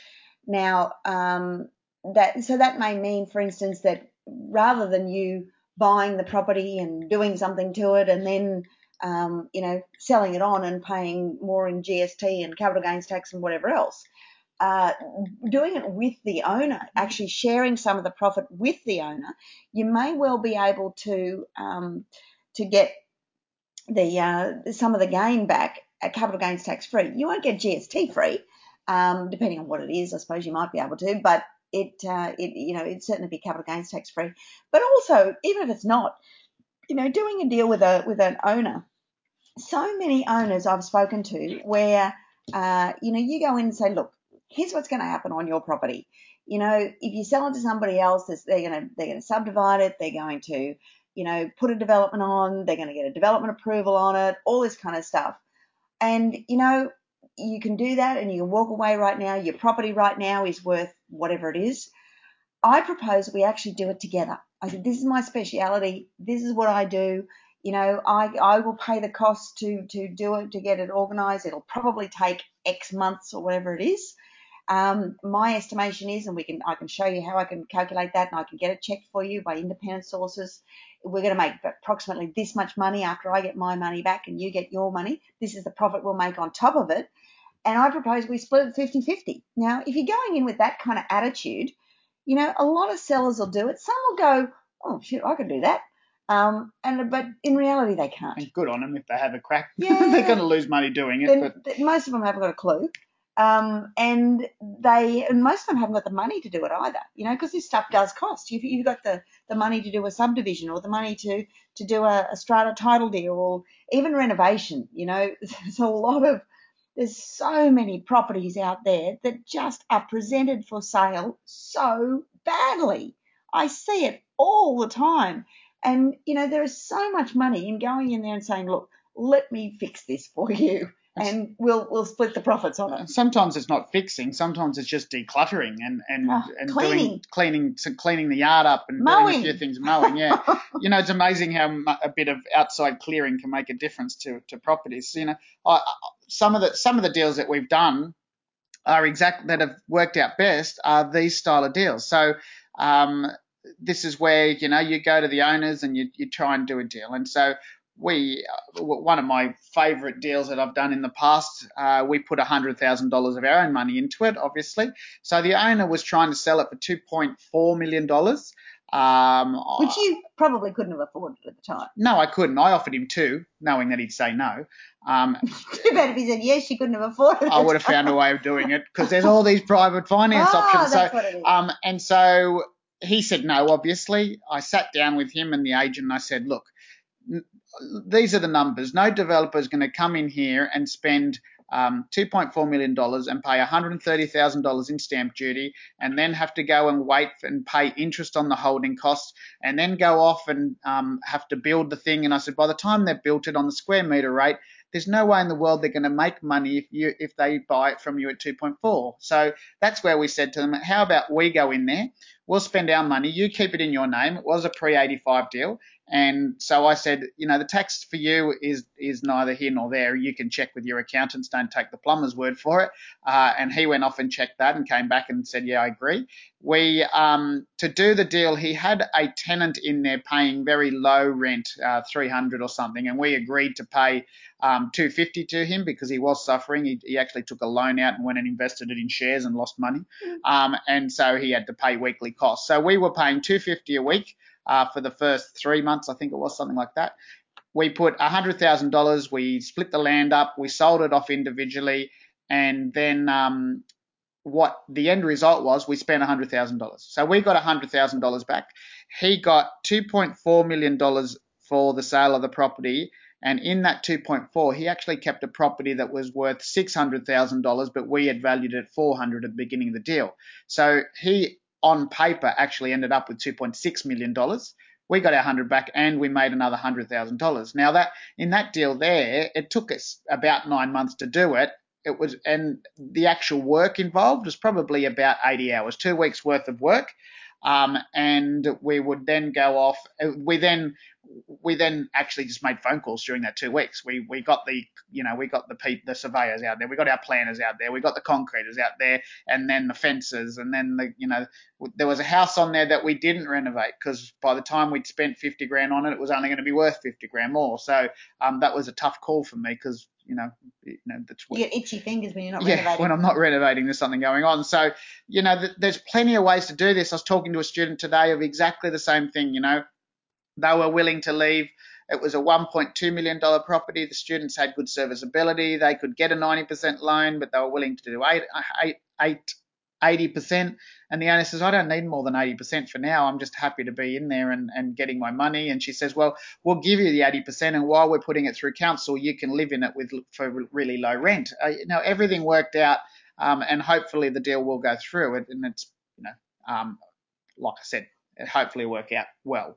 Now, um, that so that may mean, for instance, that rather than you buying the property and doing something to it and then um, you know selling it on and paying more in G S T and capital gains tax and whatever else, uh, doing it with the owner, actually sharing some of the profit with the owner, you may well be able to um, to get the uh, some of the gain back at capital gains tax free. You won't get G S T free, um, depending on what it is. I suppose you might be able to, but it uh, it you know it'd certainly be capital gains tax free. But also, even if it's not, you know, doing a deal with a with an owner. So many owners I've spoken to where uh, you know you go in and say, look, here's what's going to happen on your property. You know, if you sell it to somebody else, they're going to they're going to subdivide it. They're going to, you know, put a development on. They're going to get a development approval on it. All this kind of stuff. And you know, you can do that, and you can walk away right now. Your property right now is worth whatever it is. I propose we actually do it together. I said, this is my speciality. This is what I do. You know, I, I will pay the cost to, to do it, to get it organised. It'll probably take X months or whatever it is. Um, my estimation is, and we can, I can show you how I can calculate that, and I can get it checked for you by independent sources. We're going to make approximately this much money after I get my money back and you get your money. This is the profit we'll make on top of it. And I propose we split it fifty-fifty. Now, if you're going in with that kind of attitude, you know, a lot of sellers will do it. Some will go, oh, shit, I can do that. Um, and but in reality, they can't.
And good on them if they have a crack.
Yeah.
They're going to lose money doing it.
Then,
but
most of them haven't got a clue. Um, and they, and most of them haven't got the money to do it either, you know, because this stuff does cost. You've, you've got the, the money to do a subdivision, or the money to, to do a, a strata title deal, or even renovation. You know, there's a lot of, there's so many properties out there that just are presented for sale so badly. I see it all the time. And, you know, there is so much money in going in there and saying, look, let me fix this for you, and we'll we'll split the profits on it.
Sometimes it's not fixing. Sometimes it's just decluttering and and,
Oh,
and
cleaning.
doing cleaning cleaning the yard up and
Mowing.
doing a few things, mowing. Yeah, you know, it's amazing how a bit of outside clearing can make a difference to to properties. You know, I, some of the some of the deals that we've done are exact that have worked out best are these style of deals. So. Um, this is where, you know, you go to the owners and you, you try and do a deal. And so we, one of my favourite deals that I've done in the past, uh, we put one hundred thousand dollars of our own money into it, obviously. So the owner was trying to sell it for two point four million dollars. Um,
Which you probably couldn't have afforded at the time.
No, I couldn't. I offered him two, knowing that he'd say no. Um,
Too bad if he said yes, you couldn't have afforded it.
I would have found a way of doing it, because there's all these private finance
oh,
options.
That's
so,
what it is.
Um, and so he said no, obviously. I sat down with him and the agent and I said, look, n- these are the numbers. No developer is going to come in here and spend um, two point four million dollars and pay one hundred thirty thousand dollars in stamp duty, and then have to go and wait and pay interest on the holding costs, and then go off and um, have to build the thing. And I said, by the time they've built it on the square metre rate, there's no way in the world they're going to make money if you if they buy it from you at two point four. So that's where we said to them, how about we go in there, we'll spend our money, you keep it in your name. It was a pre eighty-five deal. And so I said, you know, the tax for you is is neither here nor there. You can check with your accountants. Don't take the plumber's word for it. Uh, and he went off and checked that and came back and said, yeah, I agree. We um, to do the deal, he had a tenant in there paying very low rent, uh, three hundred or something, and we agreed to pay um, two hundred fifty to him because he was suffering. He, he actually took a loan out and went and invested it in shares and lost money, um, and so he had to pay weekly costs. So we were paying two hundred fifty a week. Uh, for the first three months, I think it was something like that. We put one hundred thousand dollars, we split the land up, we sold it off individually, and then um, what the end result was, we spent one hundred thousand dollars. So we got one hundred thousand dollars back. He got two point four million dollars for the sale of the property, and in that two point four, he actually kept a property that was worth six hundred thousand dollars, but we had valued it at four hundred thousand dollars at the beginning of the deal. So he, on paper, actually ended up with two point six million dollars. We got our one hundred back and we made another one hundred thousand dollars. Now that in that deal there, it took us about nine months to do it. It was, and the actual work involved was probably about eighty hours, two weeks worth of work. Um, and we would then go off. We then we then actually just made phone calls during that two weeks. We we got the you know we got the pe- the surveyors out there, we got our planners out there, we got the concreters out there, and then the fences, and then the you know there was a house on there that we didn't renovate because by the time we'd spent fifty grand on it, it was only going to be worth fifty grand more. So um, that was a tough call for me because you know you know that's what,
you get itchy fingers when you're not
yeah,
renovating.
when I'm not renovating, there's something going on. So, you know, th- there's plenty of ways to do this. I was talking to a student today of exactly the same thing. You know, they were willing to leave. It was a one point two million dollars property. The students had good serviceability. They could get a ninety percent loan, but they were willing to do eight, eight, eight, eighty percent. And the owner says, I don't need more than eighty percent for now. I'm just happy to be in there and, and getting my money. And she says, well, we'll give you the eighty percent. And while we're putting it through council, you can live in it with for really low rent. Uh, you know, everything worked out. Um, and hopefully the deal will go through. And it's you know, um, like I said, it hopefully work out well.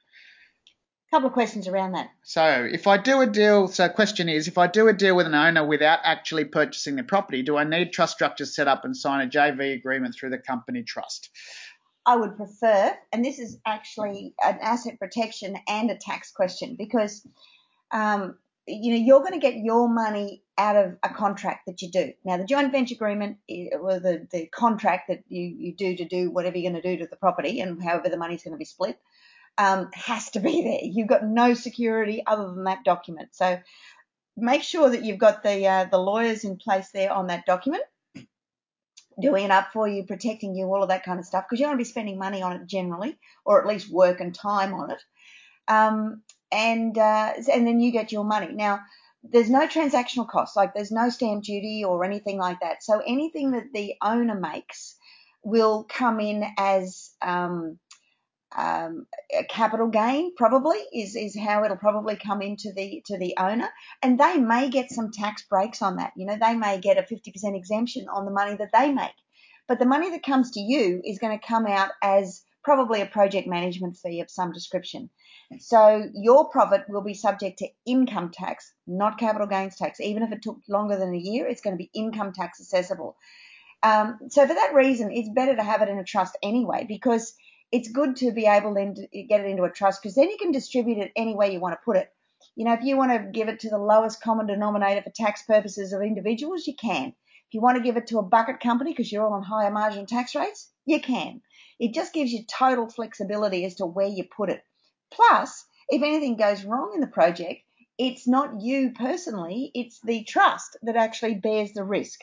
Couple of questions around that.
So if I do a deal, so question is, if I do a deal with an owner without actually purchasing the property, do I need trust structures set up and sign a J V agreement through the company trust?
I would prefer, and this is actually an asset protection and a tax question, because um, you know, you're going to get your money out of a contract that you do. Now, the joint venture agreement, or the, the contract that you, you do to do whatever you're going to do to the property and however the money's going to be split, um, has to be there. You've got no security other than that document. So make sure that you've got the uh, the lawyers in place there on that document, doing it up for you, protecting you, all of that kind of stuff, because you don't want to be spending money on it generally, or at least work and time on it. Um, and uh, and then you get your money. Now, there's no transactional costs, like there's no stamp duty or anything like that. So anything that the owner makes will come in as um, um, a capital gain, probably is is how it'll probably come into the to the owner, and they may get some tax breaks on that. You know, they may get a fifty percent exemption on the money that they make, but the money that comes to you is going to come out as probably a project management fee of some description. So your profit will be subject to income tax, not capital gains tax. Even if it took longer than a year, it's going to be income tax assessable. Um, so for that reason, it's better to have it in a trust anyway, because it's good to be able then to get it into a trust, because then you can distribute it any way you want to put it. You know, if you want to give it to the lowest common denominator for tax purposes of individuals, you can. If you want to give it to a bucket company because you're all on higher marginal tax rates, you can. It just gives you total flexibility as to where you put it. Plus, if anything goes wrong in the project, it's not you personally, it's the trust that actually bears the risk.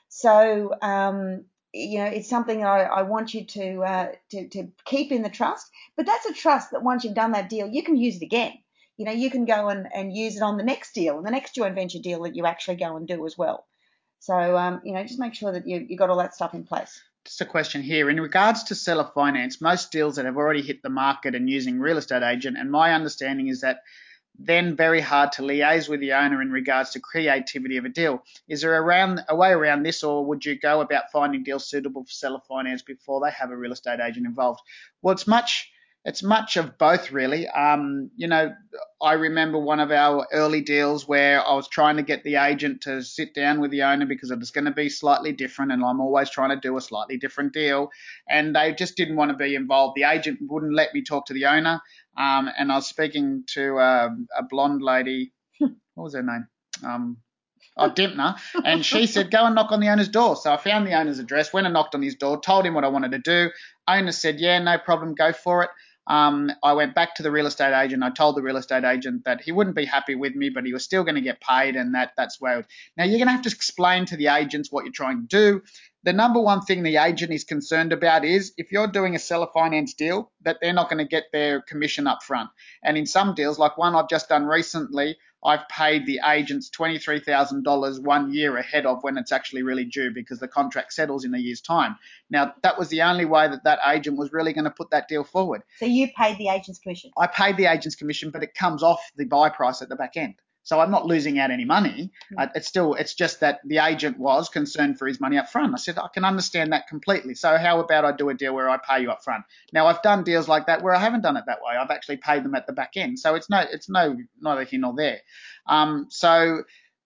So, um, you know, it's something I, I want you to, uh, to to keep in the trust. But that's a trust that once you've done that deal, you can use it again. You know, you can go and, and use it on the next deal and the next joint venture deal that you actually go and do as well. So, um, you know, just make sure that you you got all that stuff in place.
Just a question here. In regards to seller finance, most deals that have already hit the market and using real estate agent, and my understanding is that then very hard to liaise with the owner in regards to creativity of a deal. Is there around a way around this, or would you go about finding deals suitable for seller finance before they have a real estate agent involved? Well, it's much it's much of both, really. Um, you know, I remember one of our early deals where I was trying to get the agent to sit down with the owner because it was going to be slightly different, and I'm always trying to do a slightly different deal, and they just didn't want to be involved. The agent wouldn't let me talk to the owner. Um, and I was speaking to uh, a blonde lady, what was her name? Um, oh, Dimpner, and she said, go and knock on the owner's door. So I found the owner's address, went and knocked on his door, told him what I wanted to do. Owner said, yeah, no problem, go for it. Um, I went back to the real estate agent. I told the real estate agent that he wouldn't be happy with me, but he was still going to get paid, and that that's where. It, now you're going to have to explain to the agents what you're trying to do. The number one thing the agent is concerned about is if you're doing a seller finance deal, that they're not going to get their commission up front. And in some deals, like one I've just done recently, I've paid the agents twenty-three thousand dollars one year ahead of when it's actually really due, because the contract settles in a year's time. Now, that was the only way that that agent was really going to put that deal forward.
So you paid the agent's commission?
I paid the agent's commission, but it comes off the buy price at the back end. So I'm not losing out any money. Uh, it's still, it's just that the agent was concerned for his money up front. I said, I can understand that completely. So how about I do a deal where I pay you up front? Now, I've done deals like that where I haven't done it that way. I've actually paid them at the back end. So it's no, it's no, neither here nor there. Um, so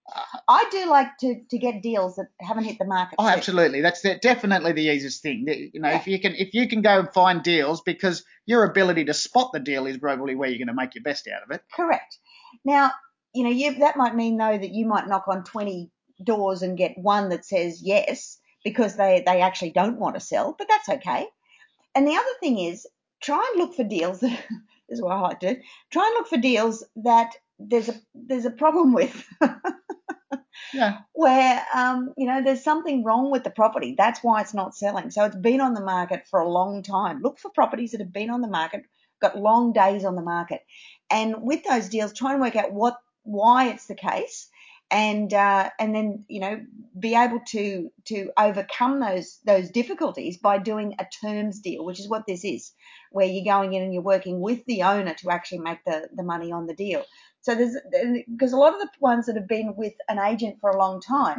I do like to, to get deals that haven't hit the market.
Oh,
too.
absolutely. That's the, definitely the easiest thing. You know,
Yeah.
if you can, if you can go and find deals, because your ability to spot the deal is probably where you're going to make your best out of it.
Correct. Now, you know, you, that might mean though that you might knock on twenty doors and get one that says yes because they, they actually don't want to sell, but that's okay. And the other thing is, try and look for deals that this is what I like to do. Try and look for deals that there's a there's a problem with.
Yeah.
Where, um, you know, there's something wrong with the property. That's why it's not selling. So it's been on the market for a long time. Look for properties that have been on the market, got long days on the market. And with those deals, try and work out what, why it's the case. And, uh, and then, you know, be able to, to overcome those, those difficulties by doing a terms deal, which is what this is, where you're going in and you're working with the owner to actually make the, the money on the deal. So there's, because a lot of the ones that have been with an agent for a long time,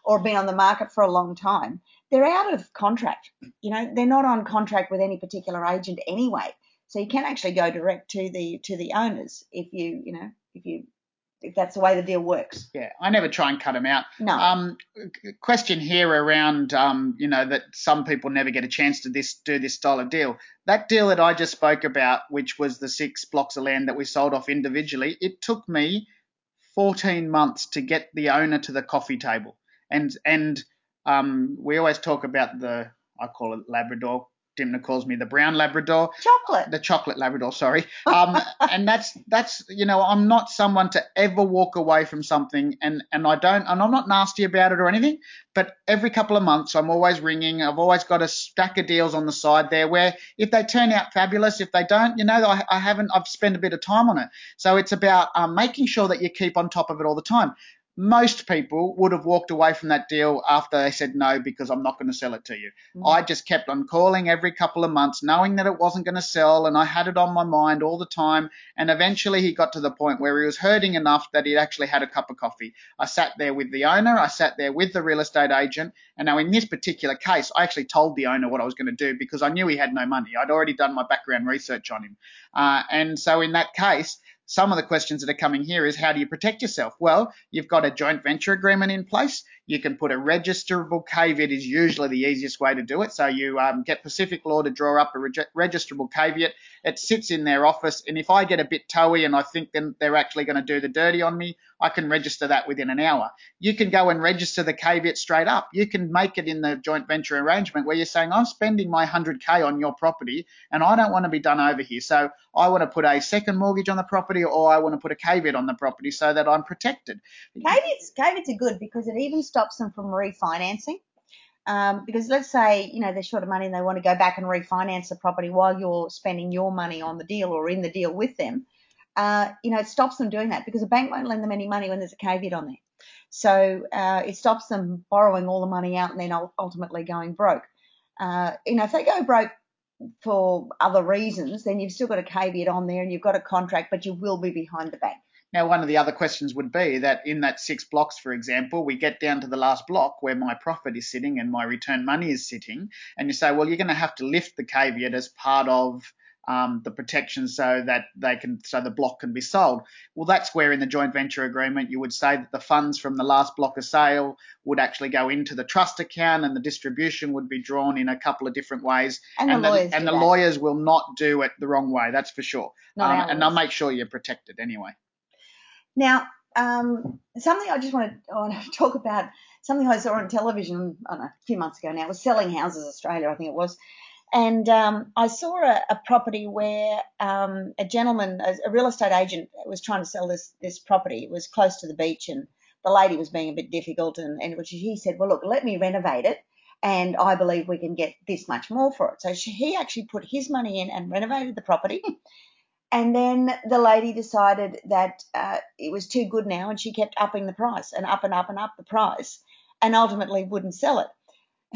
or been on the market for a long time, they're out of contract. You know, they're not on contract with any particular agent anyway. So you can actually go direct to the to the owners if you, you know, if you if that's the way the deal works.
Yeah, I never try and cut them out.
No.
Um, question here around, um, you know, that some people never get a chance to this do this style of deal. That deal that I just spoke about, which was the six blocks of land that we sold off individually, it took me fourteen months to get the owner to the coffee table. And and um, we always talk about the, I call it Labrador. Dimna calls me the brown Labrador.
Chocolate.
The chocolate Labrador, sorry. Um, and that's, that's you know, I'm not someone to ever walk away from something, and, and I don't, and I'm not nasty about it or anything, but every couple of months I'm always ringing. I've always got a stack of deals on the side there where if they turn out fabulous, if they don't, you know, I, I haven't, I've spent a bit of time on it. So it's about um, making sure that you keep on top of it all the time. Most people would have walked away from that deal after they said no because I'm not going to sell it to you. Mm. I just kept on calling every couple of months knowing that it wasn't going to sell, and I had it on my mind all the time, and eventually he got to the point where he was hurting enough that he actually had a cup of coffee. I sat there with the owner, I sat there with the real estate agent, and now in this particular case I actually told the owner what I was going to do because I knew he had no money. I'd already done my background research on him. Uh, and so in that case, some of the questions that are coming here is how do you protect yourself? Well, you've got a joint venture agreement in place. You can put a registrable caveat is usually the easiest way to do it. So you um, get Pacific Law to draw up a reg- registrable caveat. It sits in their office, and if I get a bit toey and I think then they're actually going to do the dirty on me, I can register that within an hour. You can go and register the caveat straight up. You can make it in the joint venture arrangement where you're saying, I'm spending my one hundred K on your property and I don't want to be done over here. So I want to put a second mortgage on the property, or I want to put a caveat on the property so that I'm protected.
Caveats, caveats are good because it even stops them from refinancing. Um, because let's say, you know, they're short of money and they want to go back and refinance the property while you're spending your money on the deal or in the deal with them. Uh, you know, it stops them doing that because a bank won't lend them any money when there's a caveat on there. So uh, it stops them borrowing all the money out and then ultimately going broke. Uh, you know, if they go broke for other reasons, then you've still got a caveat on there and you've got a contract, but you will be behind the bank.
Now, one of the other questions would be that in that six blocks, for example, we get down to the last block where my profit is sitting and my return money is sitting, and you say, well, you're going to have to lift the caveat as part of um, the protection so that they can, so the block can be sold. Well, that's where in the joint venture agreement you would say that the funds from the last block of sale would actually go into the trust account, and the distribution would be drawn in a couple of different ways.
And, and the lawyers,
the, and
do
the
that.
lawyers will not do it the wrong way. That's for sure.
Not
um,
our
and
lawyers.
they'll make sure you're protected anyway.
Now, um, something I just want to, I want to talk about, something I saw on television, I don't know, a few months ago now, it was Selling Houses Australia, I think it was. And um, I saw a, a property where um, a gentleman, a, a real estate agent, was trying to sell this this property. It was close to the beach, and the lady was being a bit difficult, and, and which he said, well, look, let me renovate it, and I believe we can get this much more for it. So she, he actually put his money in and renovated the property. And then the lady decided that uh, it was too good now, and she kept upping the price and up and up and up the price, and ultimately wouldn't sell it.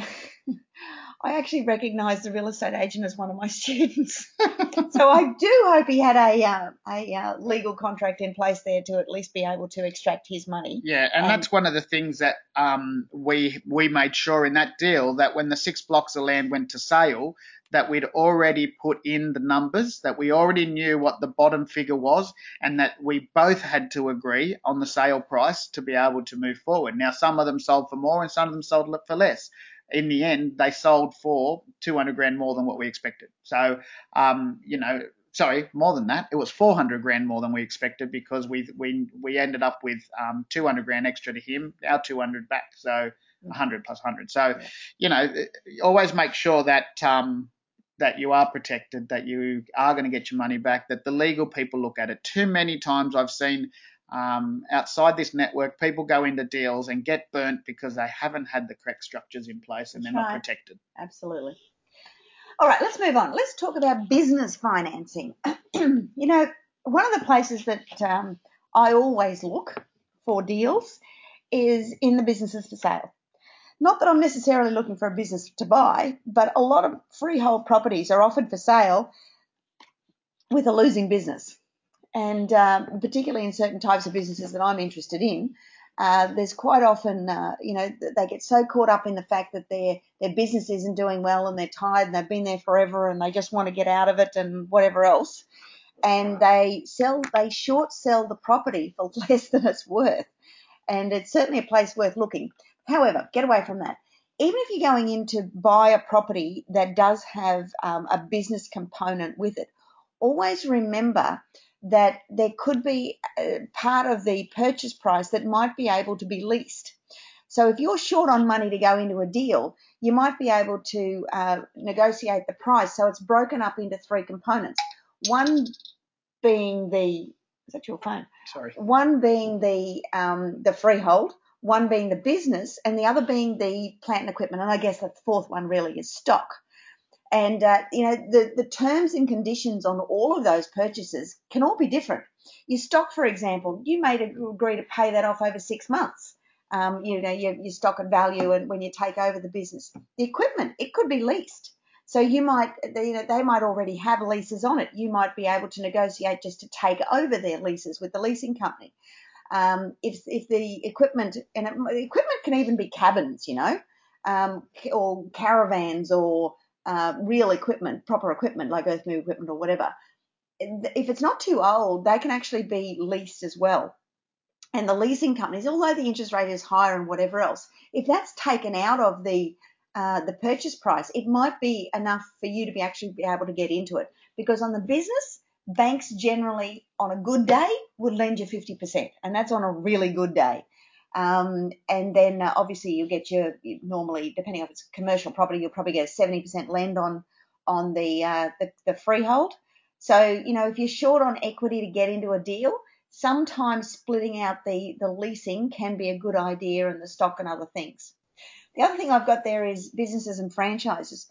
I actually recognise the real estate agent as one of my students. So I do hope he had a uh, a uh, legal contract in place there to at least be able to extract his money.
Yeah, and, and that's one of the things that um, we we made sure in that deal, that when the six blocks of land went to sale, that we'd already put in the numbers, that we already knew what the bottom figure was, and that we both had to agree on the sale price to be able to move forward. Now, some of them sold for more and some of them sold for less. In the end, they sold for two hundred grand more than what we expected. So, um, you know, sorry, more than that. It was four hundred grand more than we expected because we we we ended up with um, two hundred grand extra to him, our two hundred back. So one hundred plus one hundred. So, you know, always make sure that um, that you are protected, that you are going to get your money back, that the legal people look at it. Too many times I've seen um, outside this network, people go into deals and get burnt because they haven't had the correct structures in place and
That's
they're
right.
not protected.
Absolutely. All right, let's move on. Let's talk about business financing. You know, one of the places that um, I always look for deals is in the businesses for sale. Not that I'm necessarily looking for a business to buy, but a lot of freehold properties are offered for sale with a losing business. And um, particularly in certain types of businesses that I'm interested in, Uh, there's quite often, uh, you know, they get so caught up in the fact that their their business isn't doing well and they're tired and they've been there forever and they just want to get out of it and whatever else, and they sell, they short sell the property for less than it's worth, and it's certainly a place worth looking. However, get away from that. Even if you're going in to buy a property that does have um, a business component with it, always remember that there could be a part of the purchase price that might be able to be leased. So if you're short on money to go into a deal, you might be able to uh, negotiate the price so it's broken up into three components. One being the, is that your phone?
Sorry.
One being the um, the freehold, one being the business, and the other being the plant and equipment. And I guess the fourth one really is stock. And, uh, you know, the, the terms and conditions on all of those purchases can all be different. Your stock, for example, you may agree to pay that off over six months. Um, you know, your, your stock and value and when you take over the business. The equipment, it could be leased. So you might, you know, they might already have leases on it. You might be able to negotiate just to take over their leases with the leasing company. Um, if, if the equipment, and it, the equipment can even be cabins, you know, um, or caravans or Uh, real equipment, proper equipment like earth move equipment or whatever. If it's not too old, they can actually be leased as well. And the leasing companies, although the interest rate is higher and whatever else, if that's taken out of the uh, the purchase price, it might be enough for you to be actually be able to get into it. Because on the business, banks generally on a good day would lend you fifty percent, and that's on a really good day. Um, and then uh, obviously you get your, normally, depending on if it's commercial property, you'll probably get a seventy percent lend on, on the, uh, the, the freehold. So, you know, if you're short on equity to get into a deal, sometimes splitting out the, the leasing can be a good idea, and the stock and other things. The other thing I've got there is businesses and franchises.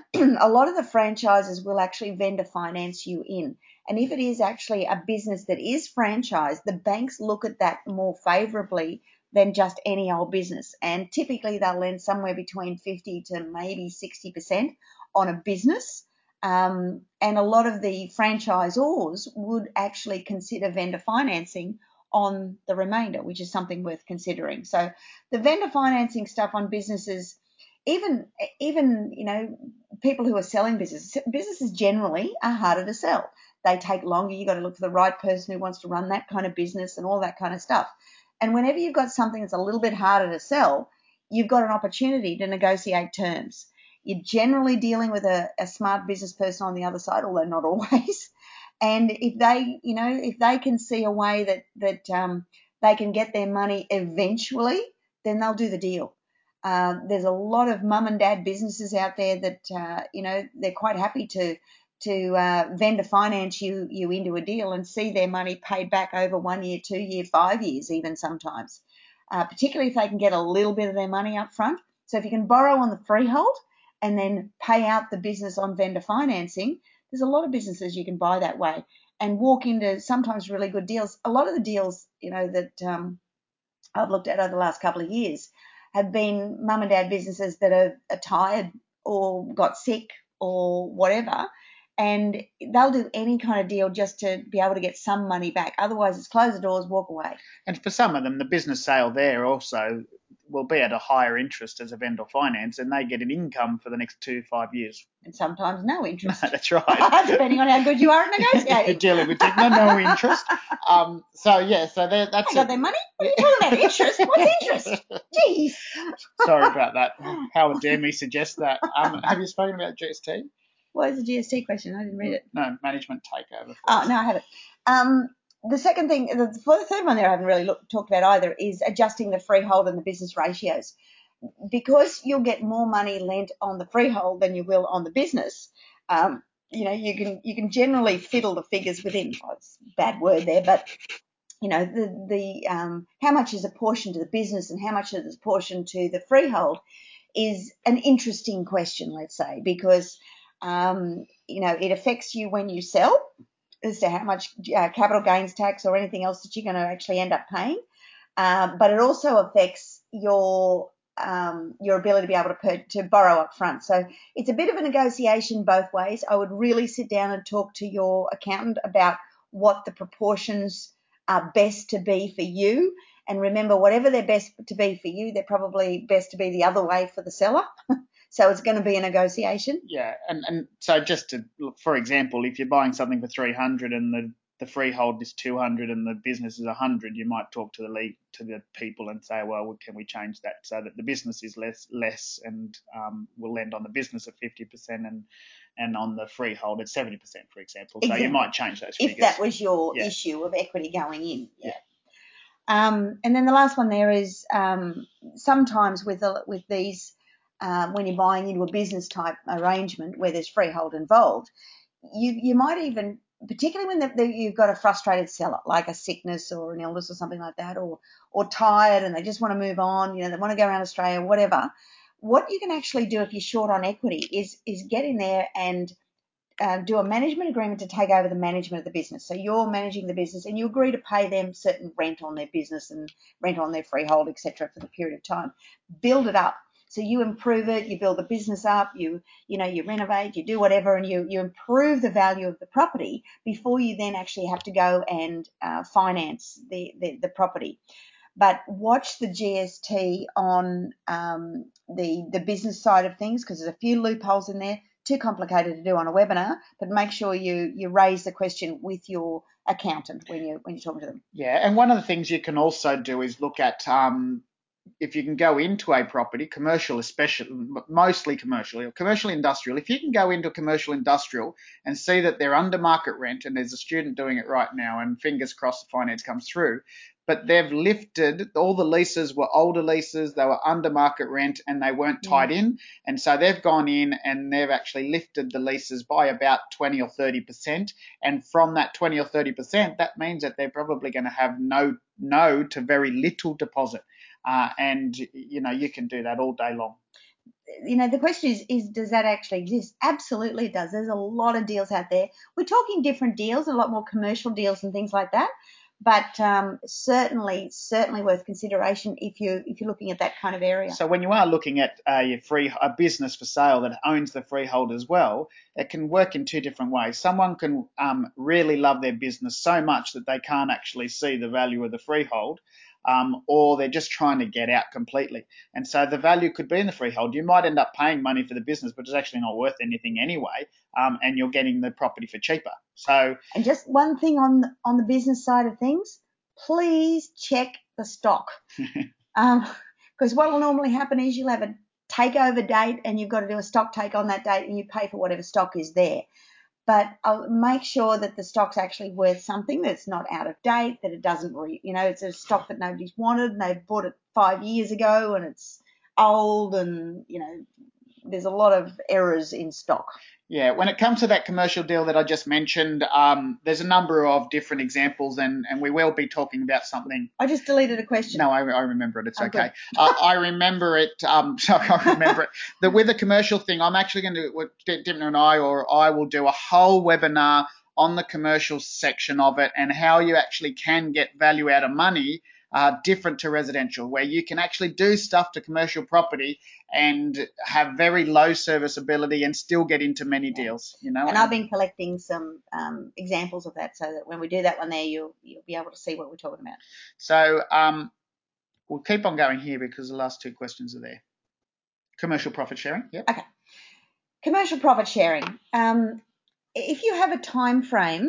A lot of the franchises will actually vendor finance you in. And if it is actually a business that is franchised, the banks look at that more favourably than just any old business. And typically they'll lend somewhere between fifty to maybe sixty percent on a business. Um, and a lot of the franchisors would actually consider vendor financing on the remainder, which is something worth considering. So the vendor financing stuff on businesses, even, even, you know, people who are selling businesses, businesses generally are harder to sell. They take longer. You've got to look for the right person who wants to run that kind of business and all that kind of stuff. And whenever you've got something that's a little bit harder to sell, you've got an opportunity to negotiate terms. You're generally dealing with a, a smart business person on the other side, although not always. And if they, you know, if they can see a way that, that um, they can get their money eventually, then they'll do the deal. Uh, there's a lot of mum and dad businesses out there that, uh, you know, they're quite happy to to uh, vendor finance you you into a deal and see their money paid back over one year, two year, five years even sometimes, uh, particularly if they can get a little bit of their money up front. So if you can borrow on the freehold and then pay out the business on vendor financing, there's a lot of businesses you can buy that way and walk into sometimes really good deals. A lot of the deals, you know, that um, I've looked at over the last couple of years have been mum and dad businesses that are, are tired or got sick or whatever, and they'll do any kind of deal just to be able to get some money back. Otherwise, it's close the doors, walk away.
And for some of them, the business sale there also will be at a higher interest as a vendor finance, and they get an income for the next two to five years.
And sometimes no interest.
No, that's right.
Depending on how good you are at negotiating.
You're dealing with no, no interest. Um, so, yeah, so that's
I got their money? What are you talking about? Interest? What's interest? Jeez.
Sorry about that. How dare me suggest that. Um, have you spoken about G S T?
What is the G S T question? I didn't read it.
No, management takeover.
Oh, no, I haven't. Um, the second thing, the, for the third one there I haven't really looked, talked about either, is adjusting the freehold and the business ratios. Because you'll get more money lent on the freehold than you will on the business, um, you know, you can you can generally fiddle the figures within, oh, it's a bad word there, but, you know, the, the um, how much is apportioned to the business and how much is apportioned to the freehold is an interesting question, let's say, because, um, you know, it affects you when you sell as to how much uh, capital gains tax or anything else that you're going to actually end up paying. Um, but it also affects your um, your ability to be able to, per, to borrow up front. So it's a bit of a negotiation both ways. I would really sit down and talk to your accountant about what the proportions are best to be for you And remember, whatever they're best to be for you, they're probably best to be the other way for the seller. So it's going to be a negotiation.
Yeah, and, and so just to, for example, if you're buying something for three hundred and the, the freehold is two hundred and the business is one hundred, you might talk to the league, to the people and say, well, can we change that so that the business is less less and um, we'll lend on the business at fifty percent and and on the freehold at seventy percent, for example. So
Exactly.
you might change those figures.
If that was your
yeah.
issue of equity going in.
Yeah.
Um, and then the last one there is um, sometimes with a, with these, uh, when you're buying into a business type arrangement where there's freehold involved, you you might even, particularly when the, the, you've got a frustrated seller, like a sickness or an illness or something like that, or or tired and they just want to move on, you know, they want to go around Australia, whatever. What you can actually do if you're short on equity is is get in there and Uh, do a management agreement to take over the management of the business. So you're managing the business and you agree to pay them certain rent on their business and rent on their freehold, et cetera, for the period of time. Build it up. So you improve it, you build the business up, you you know, you renovate, you do whatever, and you, you improve the value of the property before you then actually have to go and uh, finance the, the, the property. But watch the G S T on um, the, the business side of things because there's a few loopholes in there. Too complicated to do on a webinar, but make sure you you raise the question with your accountant when you when you're talking to them.
Yeah, and one of the things you can also do is look at um, if you can go into a property, commercial especially, mostly commercial, commercial industrial. If you can go into commercial industrial and see that they're under market rent, and there's a student doing it right now, and fingers crossed the finance comes through. But they've lifted, all the leases were older leases, they were under market rent and they weren't tied
Mm.
in. And so they've gone in and they've actually lifted the leases by about twenty or thirty percent. And from that twenty or thirty percent, that means that they're probably going to have no, no to very little deposit. Uh, and, you know, you can do that all day long.
You know, the question is, is does that actually exist? Absolutely it does. There's a lot of deals out there. We're talking different deals, a lot more commercial deals and things like that. But um, certainly, certainly worth consideration if you if you're looking at that kind of area.
So when you are looking at a free a business for sale that owns the freehold as well, it can work in two different ways. Someone can um, really love their business so much that they can't actually see the value of the freehold, um, or they're just trying to get out completely. And so the value could be in the freehold. You might end up paying money for the business, but it's actually not worth anything anyway, um, and you're getting the property for cheaper. So,
and just one thing on on the business side of things, please check the stock. um, because what will normally happen is you'll have a takeover date and you've got to do a stock take on that date and you pay for whatever stock is there. But I'll make sure that the stock's actually worth something, that's not out of date, that it doesn't, re, you know, it's a stock that nobody's wanted and they bought it five years ago and it's old and, you know, there's a lot of errors in stock.
Yeah, when it comes to that commercial deal that I just mentioned, um, there's a number of different examples, and, and we will be talking about something.
I just deleted a question.
No, I, I remember it. It's
oh,
okay. uh, I remember it. Um, sorry, I remember it. The, with the commercial thing, I'm actually going to, Dipna and I, or I will do a whole webinar on the commercial section of it and how you actually can get value out of money. Uh, different to residential, where you can actually do stuff to commercial property and have very low serviceability and still get into many yeah. deals, you know.
And I've been collecting some um, examples of that so that when we do that one there, you'll, you'll be able to see what we're talking about.
So um, we'll keep on going here because the last two questions are there. Commercial profit sharing, yep.
Okay. Commercial profit sharing. Um, if you have a time frame,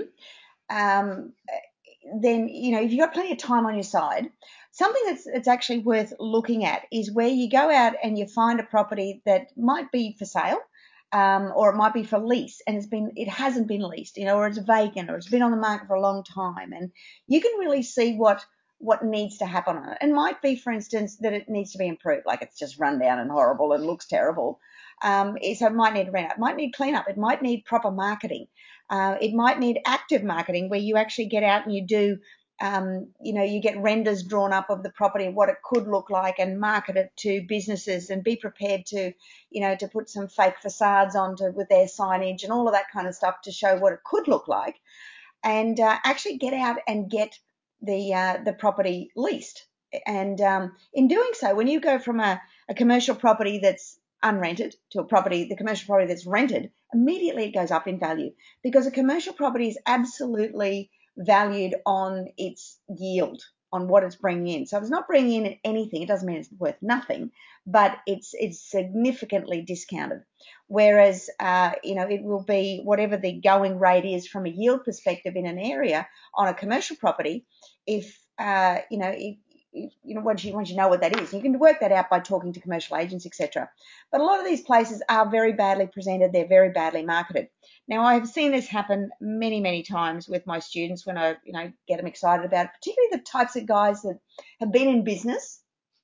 um, then, you know, if you've got plenty of time on your side, something that's, that's actually worth looking at is where you go out and you find a property that might be for sale, um, or it might be for lease and it's been, it hasn't been leased, you know, or it's vacant or it's been on the market for a long time, and you can really see what what needs to happen on it. It might be, for instance, that it needs to be improved, like it's just run down and horrible and looks terrible. Um, so it might need rent out, it might need cleanup, it might need proper marketing. Uh, it might need active marketing where you actually get out and you do, um, you know, you get renders drawn up of the property, what it could look like, and market it to businesses and be prepared to, you know, to put some fake facades onto with their signage and all of that kind of stuff to show what it could look like, and uh, actually get out and get the uh, the property leased. And um, in doing so, when you go from a, a commercial property that's unrented to a property, the commercial property that's rented, immediately it goes up in value because a commercial property is absolutely valued on its yield on what it's bringing in. So if it's not bringing in anything, it doesn't mean it's worth nothing, but it's it's significantly discounted. Whereas, uh, you know, it will be whatever the going rate is from a yield perspective in an area on a commercial property. If, uh, you know, if, if, you know, once you once you know what that is, you can work that out by talking to commercial agents, et cetera. But a lot of these places are very badly presented. They're very badly marketed. Now, I have seen this happen many, many times with my students when I, you know, get them excited about it, particularly the types of guys that have been in business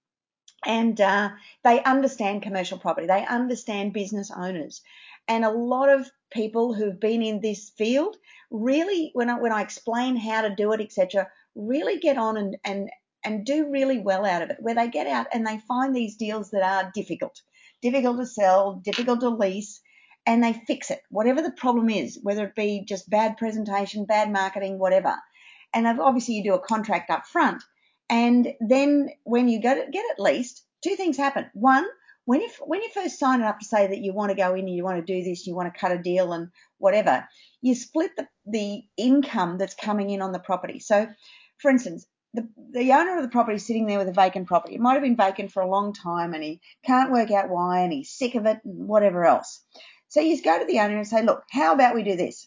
and uh, they understand commercial property. They understand business owners. And a lot of people who've been in this field really, when I, when I explain how to do it, et cetera, really get on and, and, and do really well out of it, where they get out and they find these deals that are difficult, difficult to sell, difficult to lease, and they fix it, whatever the problem is, whether it be just bad presentation, bad marketing, whatever. And obviously you do a contract up front. And then when you get it, get it leased, two things happen. One, when you, when you first sign it up to say that you want to go in and you want to do this, you want to cut a deal and whatever, you split the, the income that's coming in on the property. So, for instance, the, the owner of the property is sitting there with a vacant property. It might have been vacant for a long time and he can't work out why and he's sick of it and whatever else. So you go to the owner and say, look, how about we do this?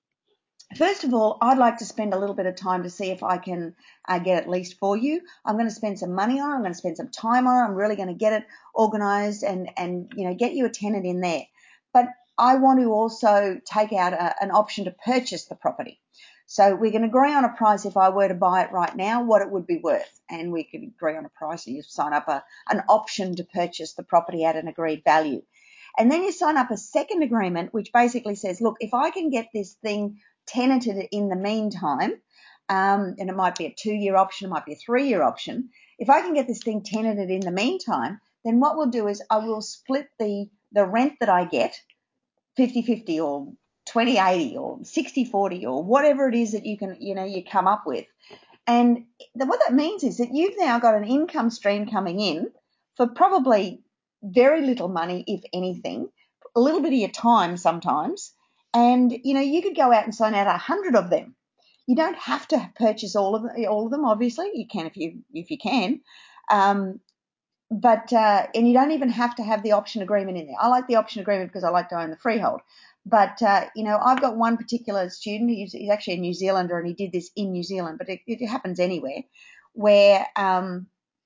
First of all, I'd like to spend a little bit of time to see if I can uh, get it leased for you. I'm going to spend some money on it. I'm going to spend some time on it. I'm really going to get it organised and, and, you know, get you a tenant in there. But I want to also take out a, an option to purchase the property. So we can agree on a price if I were to buy it right now, what it would be worth. And we could agree on a price and you sign up a, an option to purchase the property at an agreed value. And then you sign up a second agreement, which basically says, look, if I can get this thing tenanted in the meantime, um, and it might be a two-year option, it might be a three-year option, if I can get this thing tenanted in the meantime, then what we'll do is I will split the, the rent that I get, fifty-fifty or twenty eighty or sixty forty or whatever it is that you can, you know, you come up with. And what that means is that you've now got an income stream coming in for probably very little money, if anything, a little bit of your time sometimes. And, you know, you could go out and sign out a hundred of them. You don't have to purchase all of them, all of them, obviously. You can if you, if you can. Um, but, uh, and you don't even have to have the option agreement in there. I like the option agreement because I like to own the freehold. But, uh, you know, I've got one particular student, he's, he's actually a New Zealander and he did this in New Zealand, but it, it happens anywhere, where, um,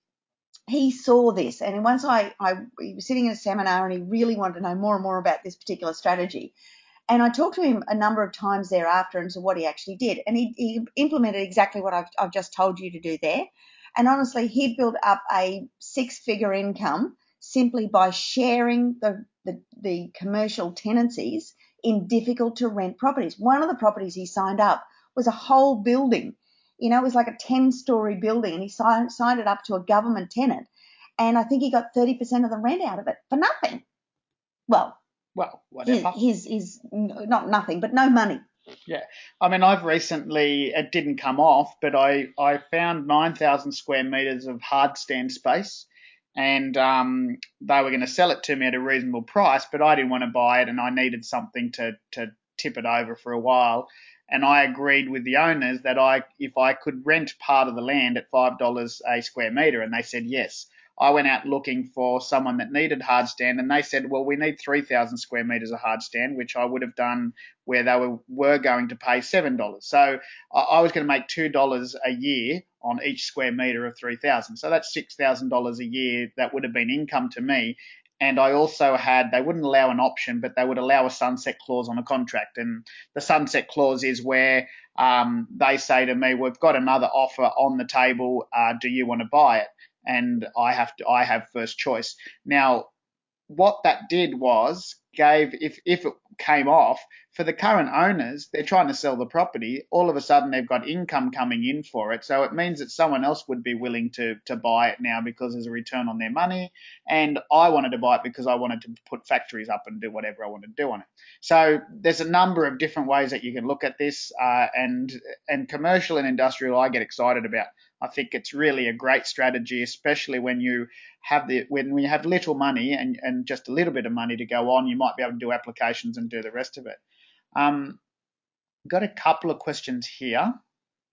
he saw this, and once I, I he was sitting in a seminar and he really wanted to know more and more about this particular strategy. And I talked to him a number of times thereafter and so what he actually did. And he, he implemented exactly what I've, I've just told you to do there. And honestly, he built up a six-figure income simply by sharing the, the, the commercial tenancies in difficult-to-rent properties. One of the properties he signed up was a whole building. You know, it was like a ten-story building, and he signed, signed it up to a government tenant. And I think he got thirty percent of the rent out of it for nothing. Well,
well, whatever.
His, his, his not nothing, but no money.
Yeah. I mean, I've recently, it didn't come off, but I, I found nine thousand square metres of hard stand space. And um, they were going to sell it to me at a reasonable price, but I didn't want to buy it and I needed something to, to tip it over for a while. And I agreed with the owners that I, if I could rent part of the land at five dollars a square metre, and they said yes. I went out looking for someone that needed hard stand, and they said, well, we need three thousand square metres of hard stand, which I would have done where they were, were going to pay seven dollars. So I, I was going to make two dollars a year on each square metre of three thousand. So that's six thousand dollars a year that would have been income to me. And I also had, they wouldn't allow an option, but they would allow a sunset clause on a contract. And the sunset clause is where um, they say to me, we've got another offer on the table. Uh, do you want to buy it? And I have to, I have first choice. Now, what that did was gave, if, if it came off, for the current owners, they're trying to sell the property. All of a sudden, they've got income coming in for it. So it means that someone else would be willing to, to buy it now because there's a return on their money. And I wanted to buy it because I wanted to put factories up and do whatever I wanted to do on it. So there's a number of different ways that you can look at this. Uh, and, and commercial and industrial, I get excited about. I think it's really a great strategy, especially when you have the when you have little money and, and just a little bit of money to go on. You might be able to do applications and do the rest of it. Um, got a couple of questions here.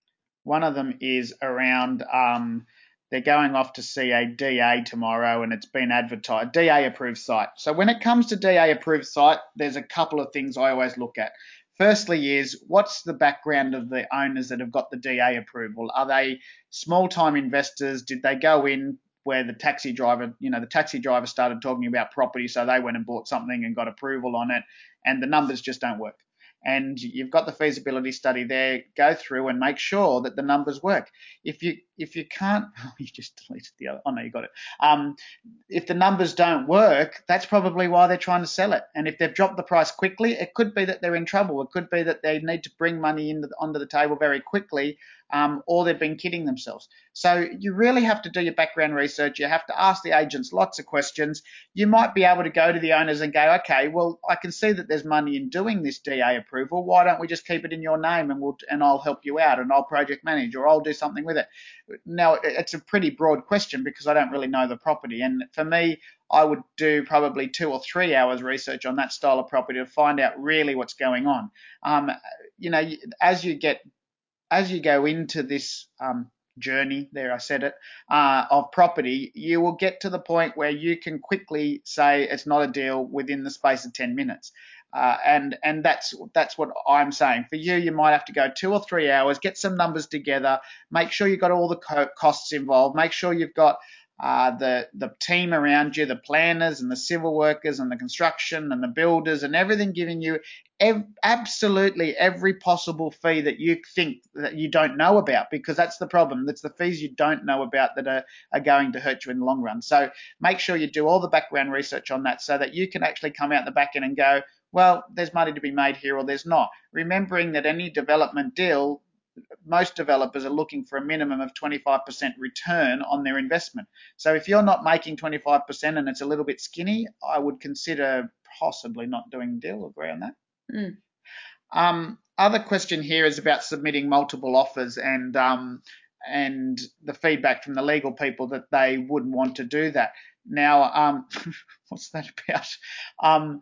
One of them is around um, they're going off to see a D A tomorrow, and it's been advertised, D A approved site. So when it comes to D A approved site, there's a couple of things I always look at. Firstly is, what's the background of the owners that have got the D A approval? Are they small-time investors? Did they go in where the taxi driver, you know, the taxi driver started talking about property, so they went and bought something and got approval on it, and the numbers just don't work? And you've got the feasibility study there. Go through and make sure that the numbers work. If you if you can't, oh, you just deleted the other. Oh no, you got it. Um, if the numbers don't work, that's probably why they're trying to sell it. And if they've dropped the price quickly, it could be that they're in trouble. It could be that they need to bring money into the, onto the table very quickly, um, or they've been kidding themselves. So you really have to do your background research. You have to ask the agents lots of questions. You might be able to go to the owners and go, okay, well, I can see that there's money in doing this D A approval. Why don't we just keep it in your name, and we'll and I'll help you out, and I'll project manage, or I'll do something with it. Now, it's a pretty broad question because I don't really know the property. And for me, I would do probably two or three hours research on that style of property to find out really what's going on. Um, you know, as you get, as you go into this um, journey, there I said it, uh, of property, you will get to the point where you can quickly say it's not a deal within the space of ten minutes. Uh, and and that's that's what I'm saying. For you, you might have to go two or three hours, get some numbers together, make sure you've got all the co- costs involved, make sure you've got uh, the the team around you, the planners and the civil workers and the construction and the builders and everything giving you ev- absolutely every possible fee that you think that you don't know about, because that's the problem. That's the fees you don't know about that are, are going to hurt you in the long run. So make sure you do all the background research on that so that you can actually come out the back end and go, well, there's money to be made here or there's not. Remembering that any development deal, most developers are looking for a minimum of twenty-five percent return on their investment. So if you're not making twenty-five percent and it's a little bit skinny, I would consider possibly not doing the deal. Agree on that?
Mm.
Um, other question here is about submitting multiple offers and um, and the feedback from the legal people that they wouldn't want to do that. Now, um, what's that about? Um,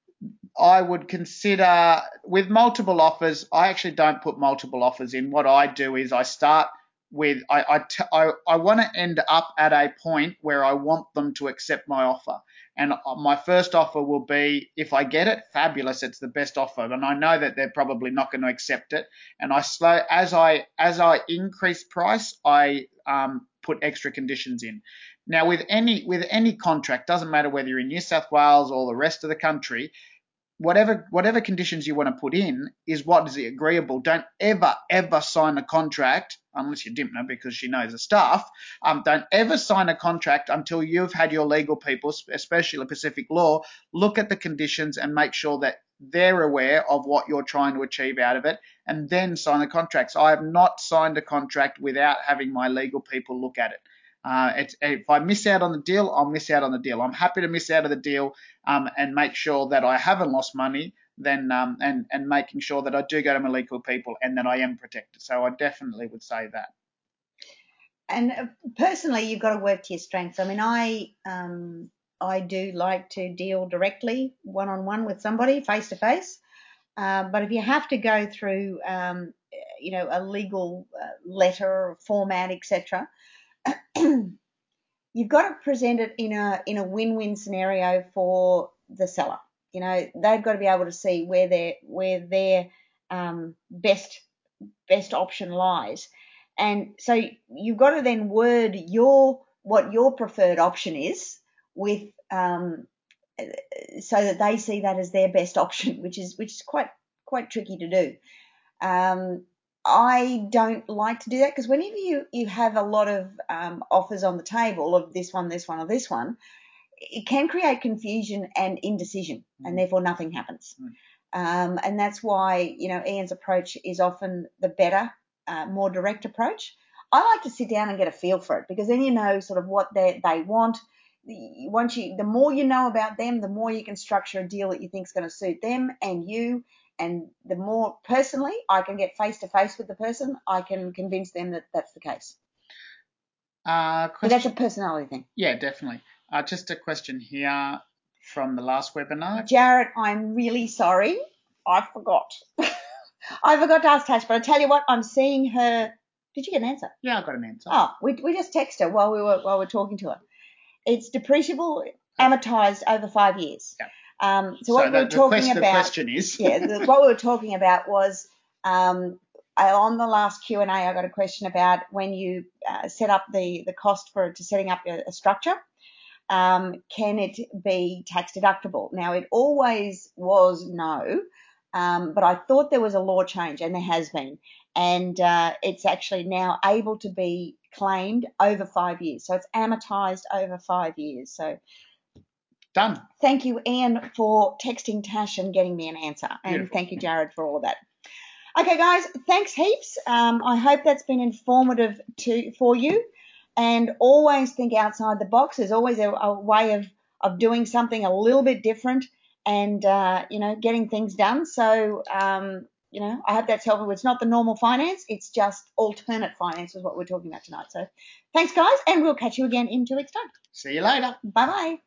I would consider with multiple offers. I actually don't put multiple offers in. What I do is I start with I I, t- I, I want to end up at a point where I want them to accept my offer. And my first offer will be, if I get it, fabulous, it's the best offer. And I know that they're probably not going to accept it. And I slow as I as I increase price, I um, put extra conditions in. Now with any with any contract, doesn't matter whether you're in New South Wales or the rest of the country, whatever whatever conditions you want to put in is what is agreeable. Don't ever, ever sign a contract, unless you're Dimpner because she knows the staff, um, don't ever sign a contract until you've had your legal people, especially Pacific Law, look at the conditions and make sure that they're aware of what you're trying to achieve out of it, and then sign the contracts. I have not signed a contract without having my legal people look at it. Uh, it's, if I miss out on the deal, I'll miss out on the deal. I'm happy to miss out of the deal um, and make sure that I haven't lost money, then um, and and making sure that I do go to my legal people and that I am protected. So I definitely would say that.
And uh, personally, you've got to work to your strengths. I mean, I um, I do like to deal directly, one on one with somebody, face to face. But if you have to go through, um, you know, a legal uh, letter, format, et cetera, you've got to present it in a in a win-win scenario for the seller. You know, they've got to be able to see where their where their um, best best option lies, and so you've got to then word your what your preferred option is with um, so that they see that as their best option, which is which is quite quite tricky to do. Um, I don't like to do that because whenever you, you have a lot of um, offers on the table of this one, this one, or this one, it can create confusion and indecision, mm. and therefore nothing happens. Mm. Um, and that's why, you know, Ian's approach is often the better, uh, more direct approach. I like to sit down and get a feel for it because then you know sort of what they they want. Once you, the more you know about them, the more you can structure a deal that you think is going to suit them and you. And the more personally I can get face to face with the person, I can convince them that that's the case.
Uh,
but that's a personality thing.
Yeah, definitely. Uh, just a question here from the last webinar.
Jared, I'm really sorry. I forgot. I forgot to ask Tash, but I tell you what, I'm seeing her Did you get an answer?
Yeah, I got an answer.
Oh, we we just texted her while we were while we were talking to her. It's depreciable, amortized over five years.
Yep.
Um, so,
So
what
the,
we were
the,
talking
quest,
about,
the question is,
yeah, the, what we were talking about was um, I, on the last Q and A, I got a question about when you uh, set up the the cost for to setting up a, a structure. Um, can it be tax deductible? Now, it always was no, um, but I thought there was a law change, and there has been, and uh, it's actually now able to be claimed over five years. So it's amortized over five years. So
done.
Thank you, Ian, for texting Tash and getting me an answer, and
Beautiful.
thank you, Jared, for all of that. Okay, guys, thanks heaps. Um, I hope that's been informative to for you. And always think outside the box. There's always a, a way of, of doing something a little bit different and, uh, you know, getting things done. So, um, you know, I hope that's helpful. It's not the normal finance. It's just alternate finance is what we're talking about tonight. So thanks, guys, and we'll catch you again in two weeks' time.
See you later.
Bye-bye.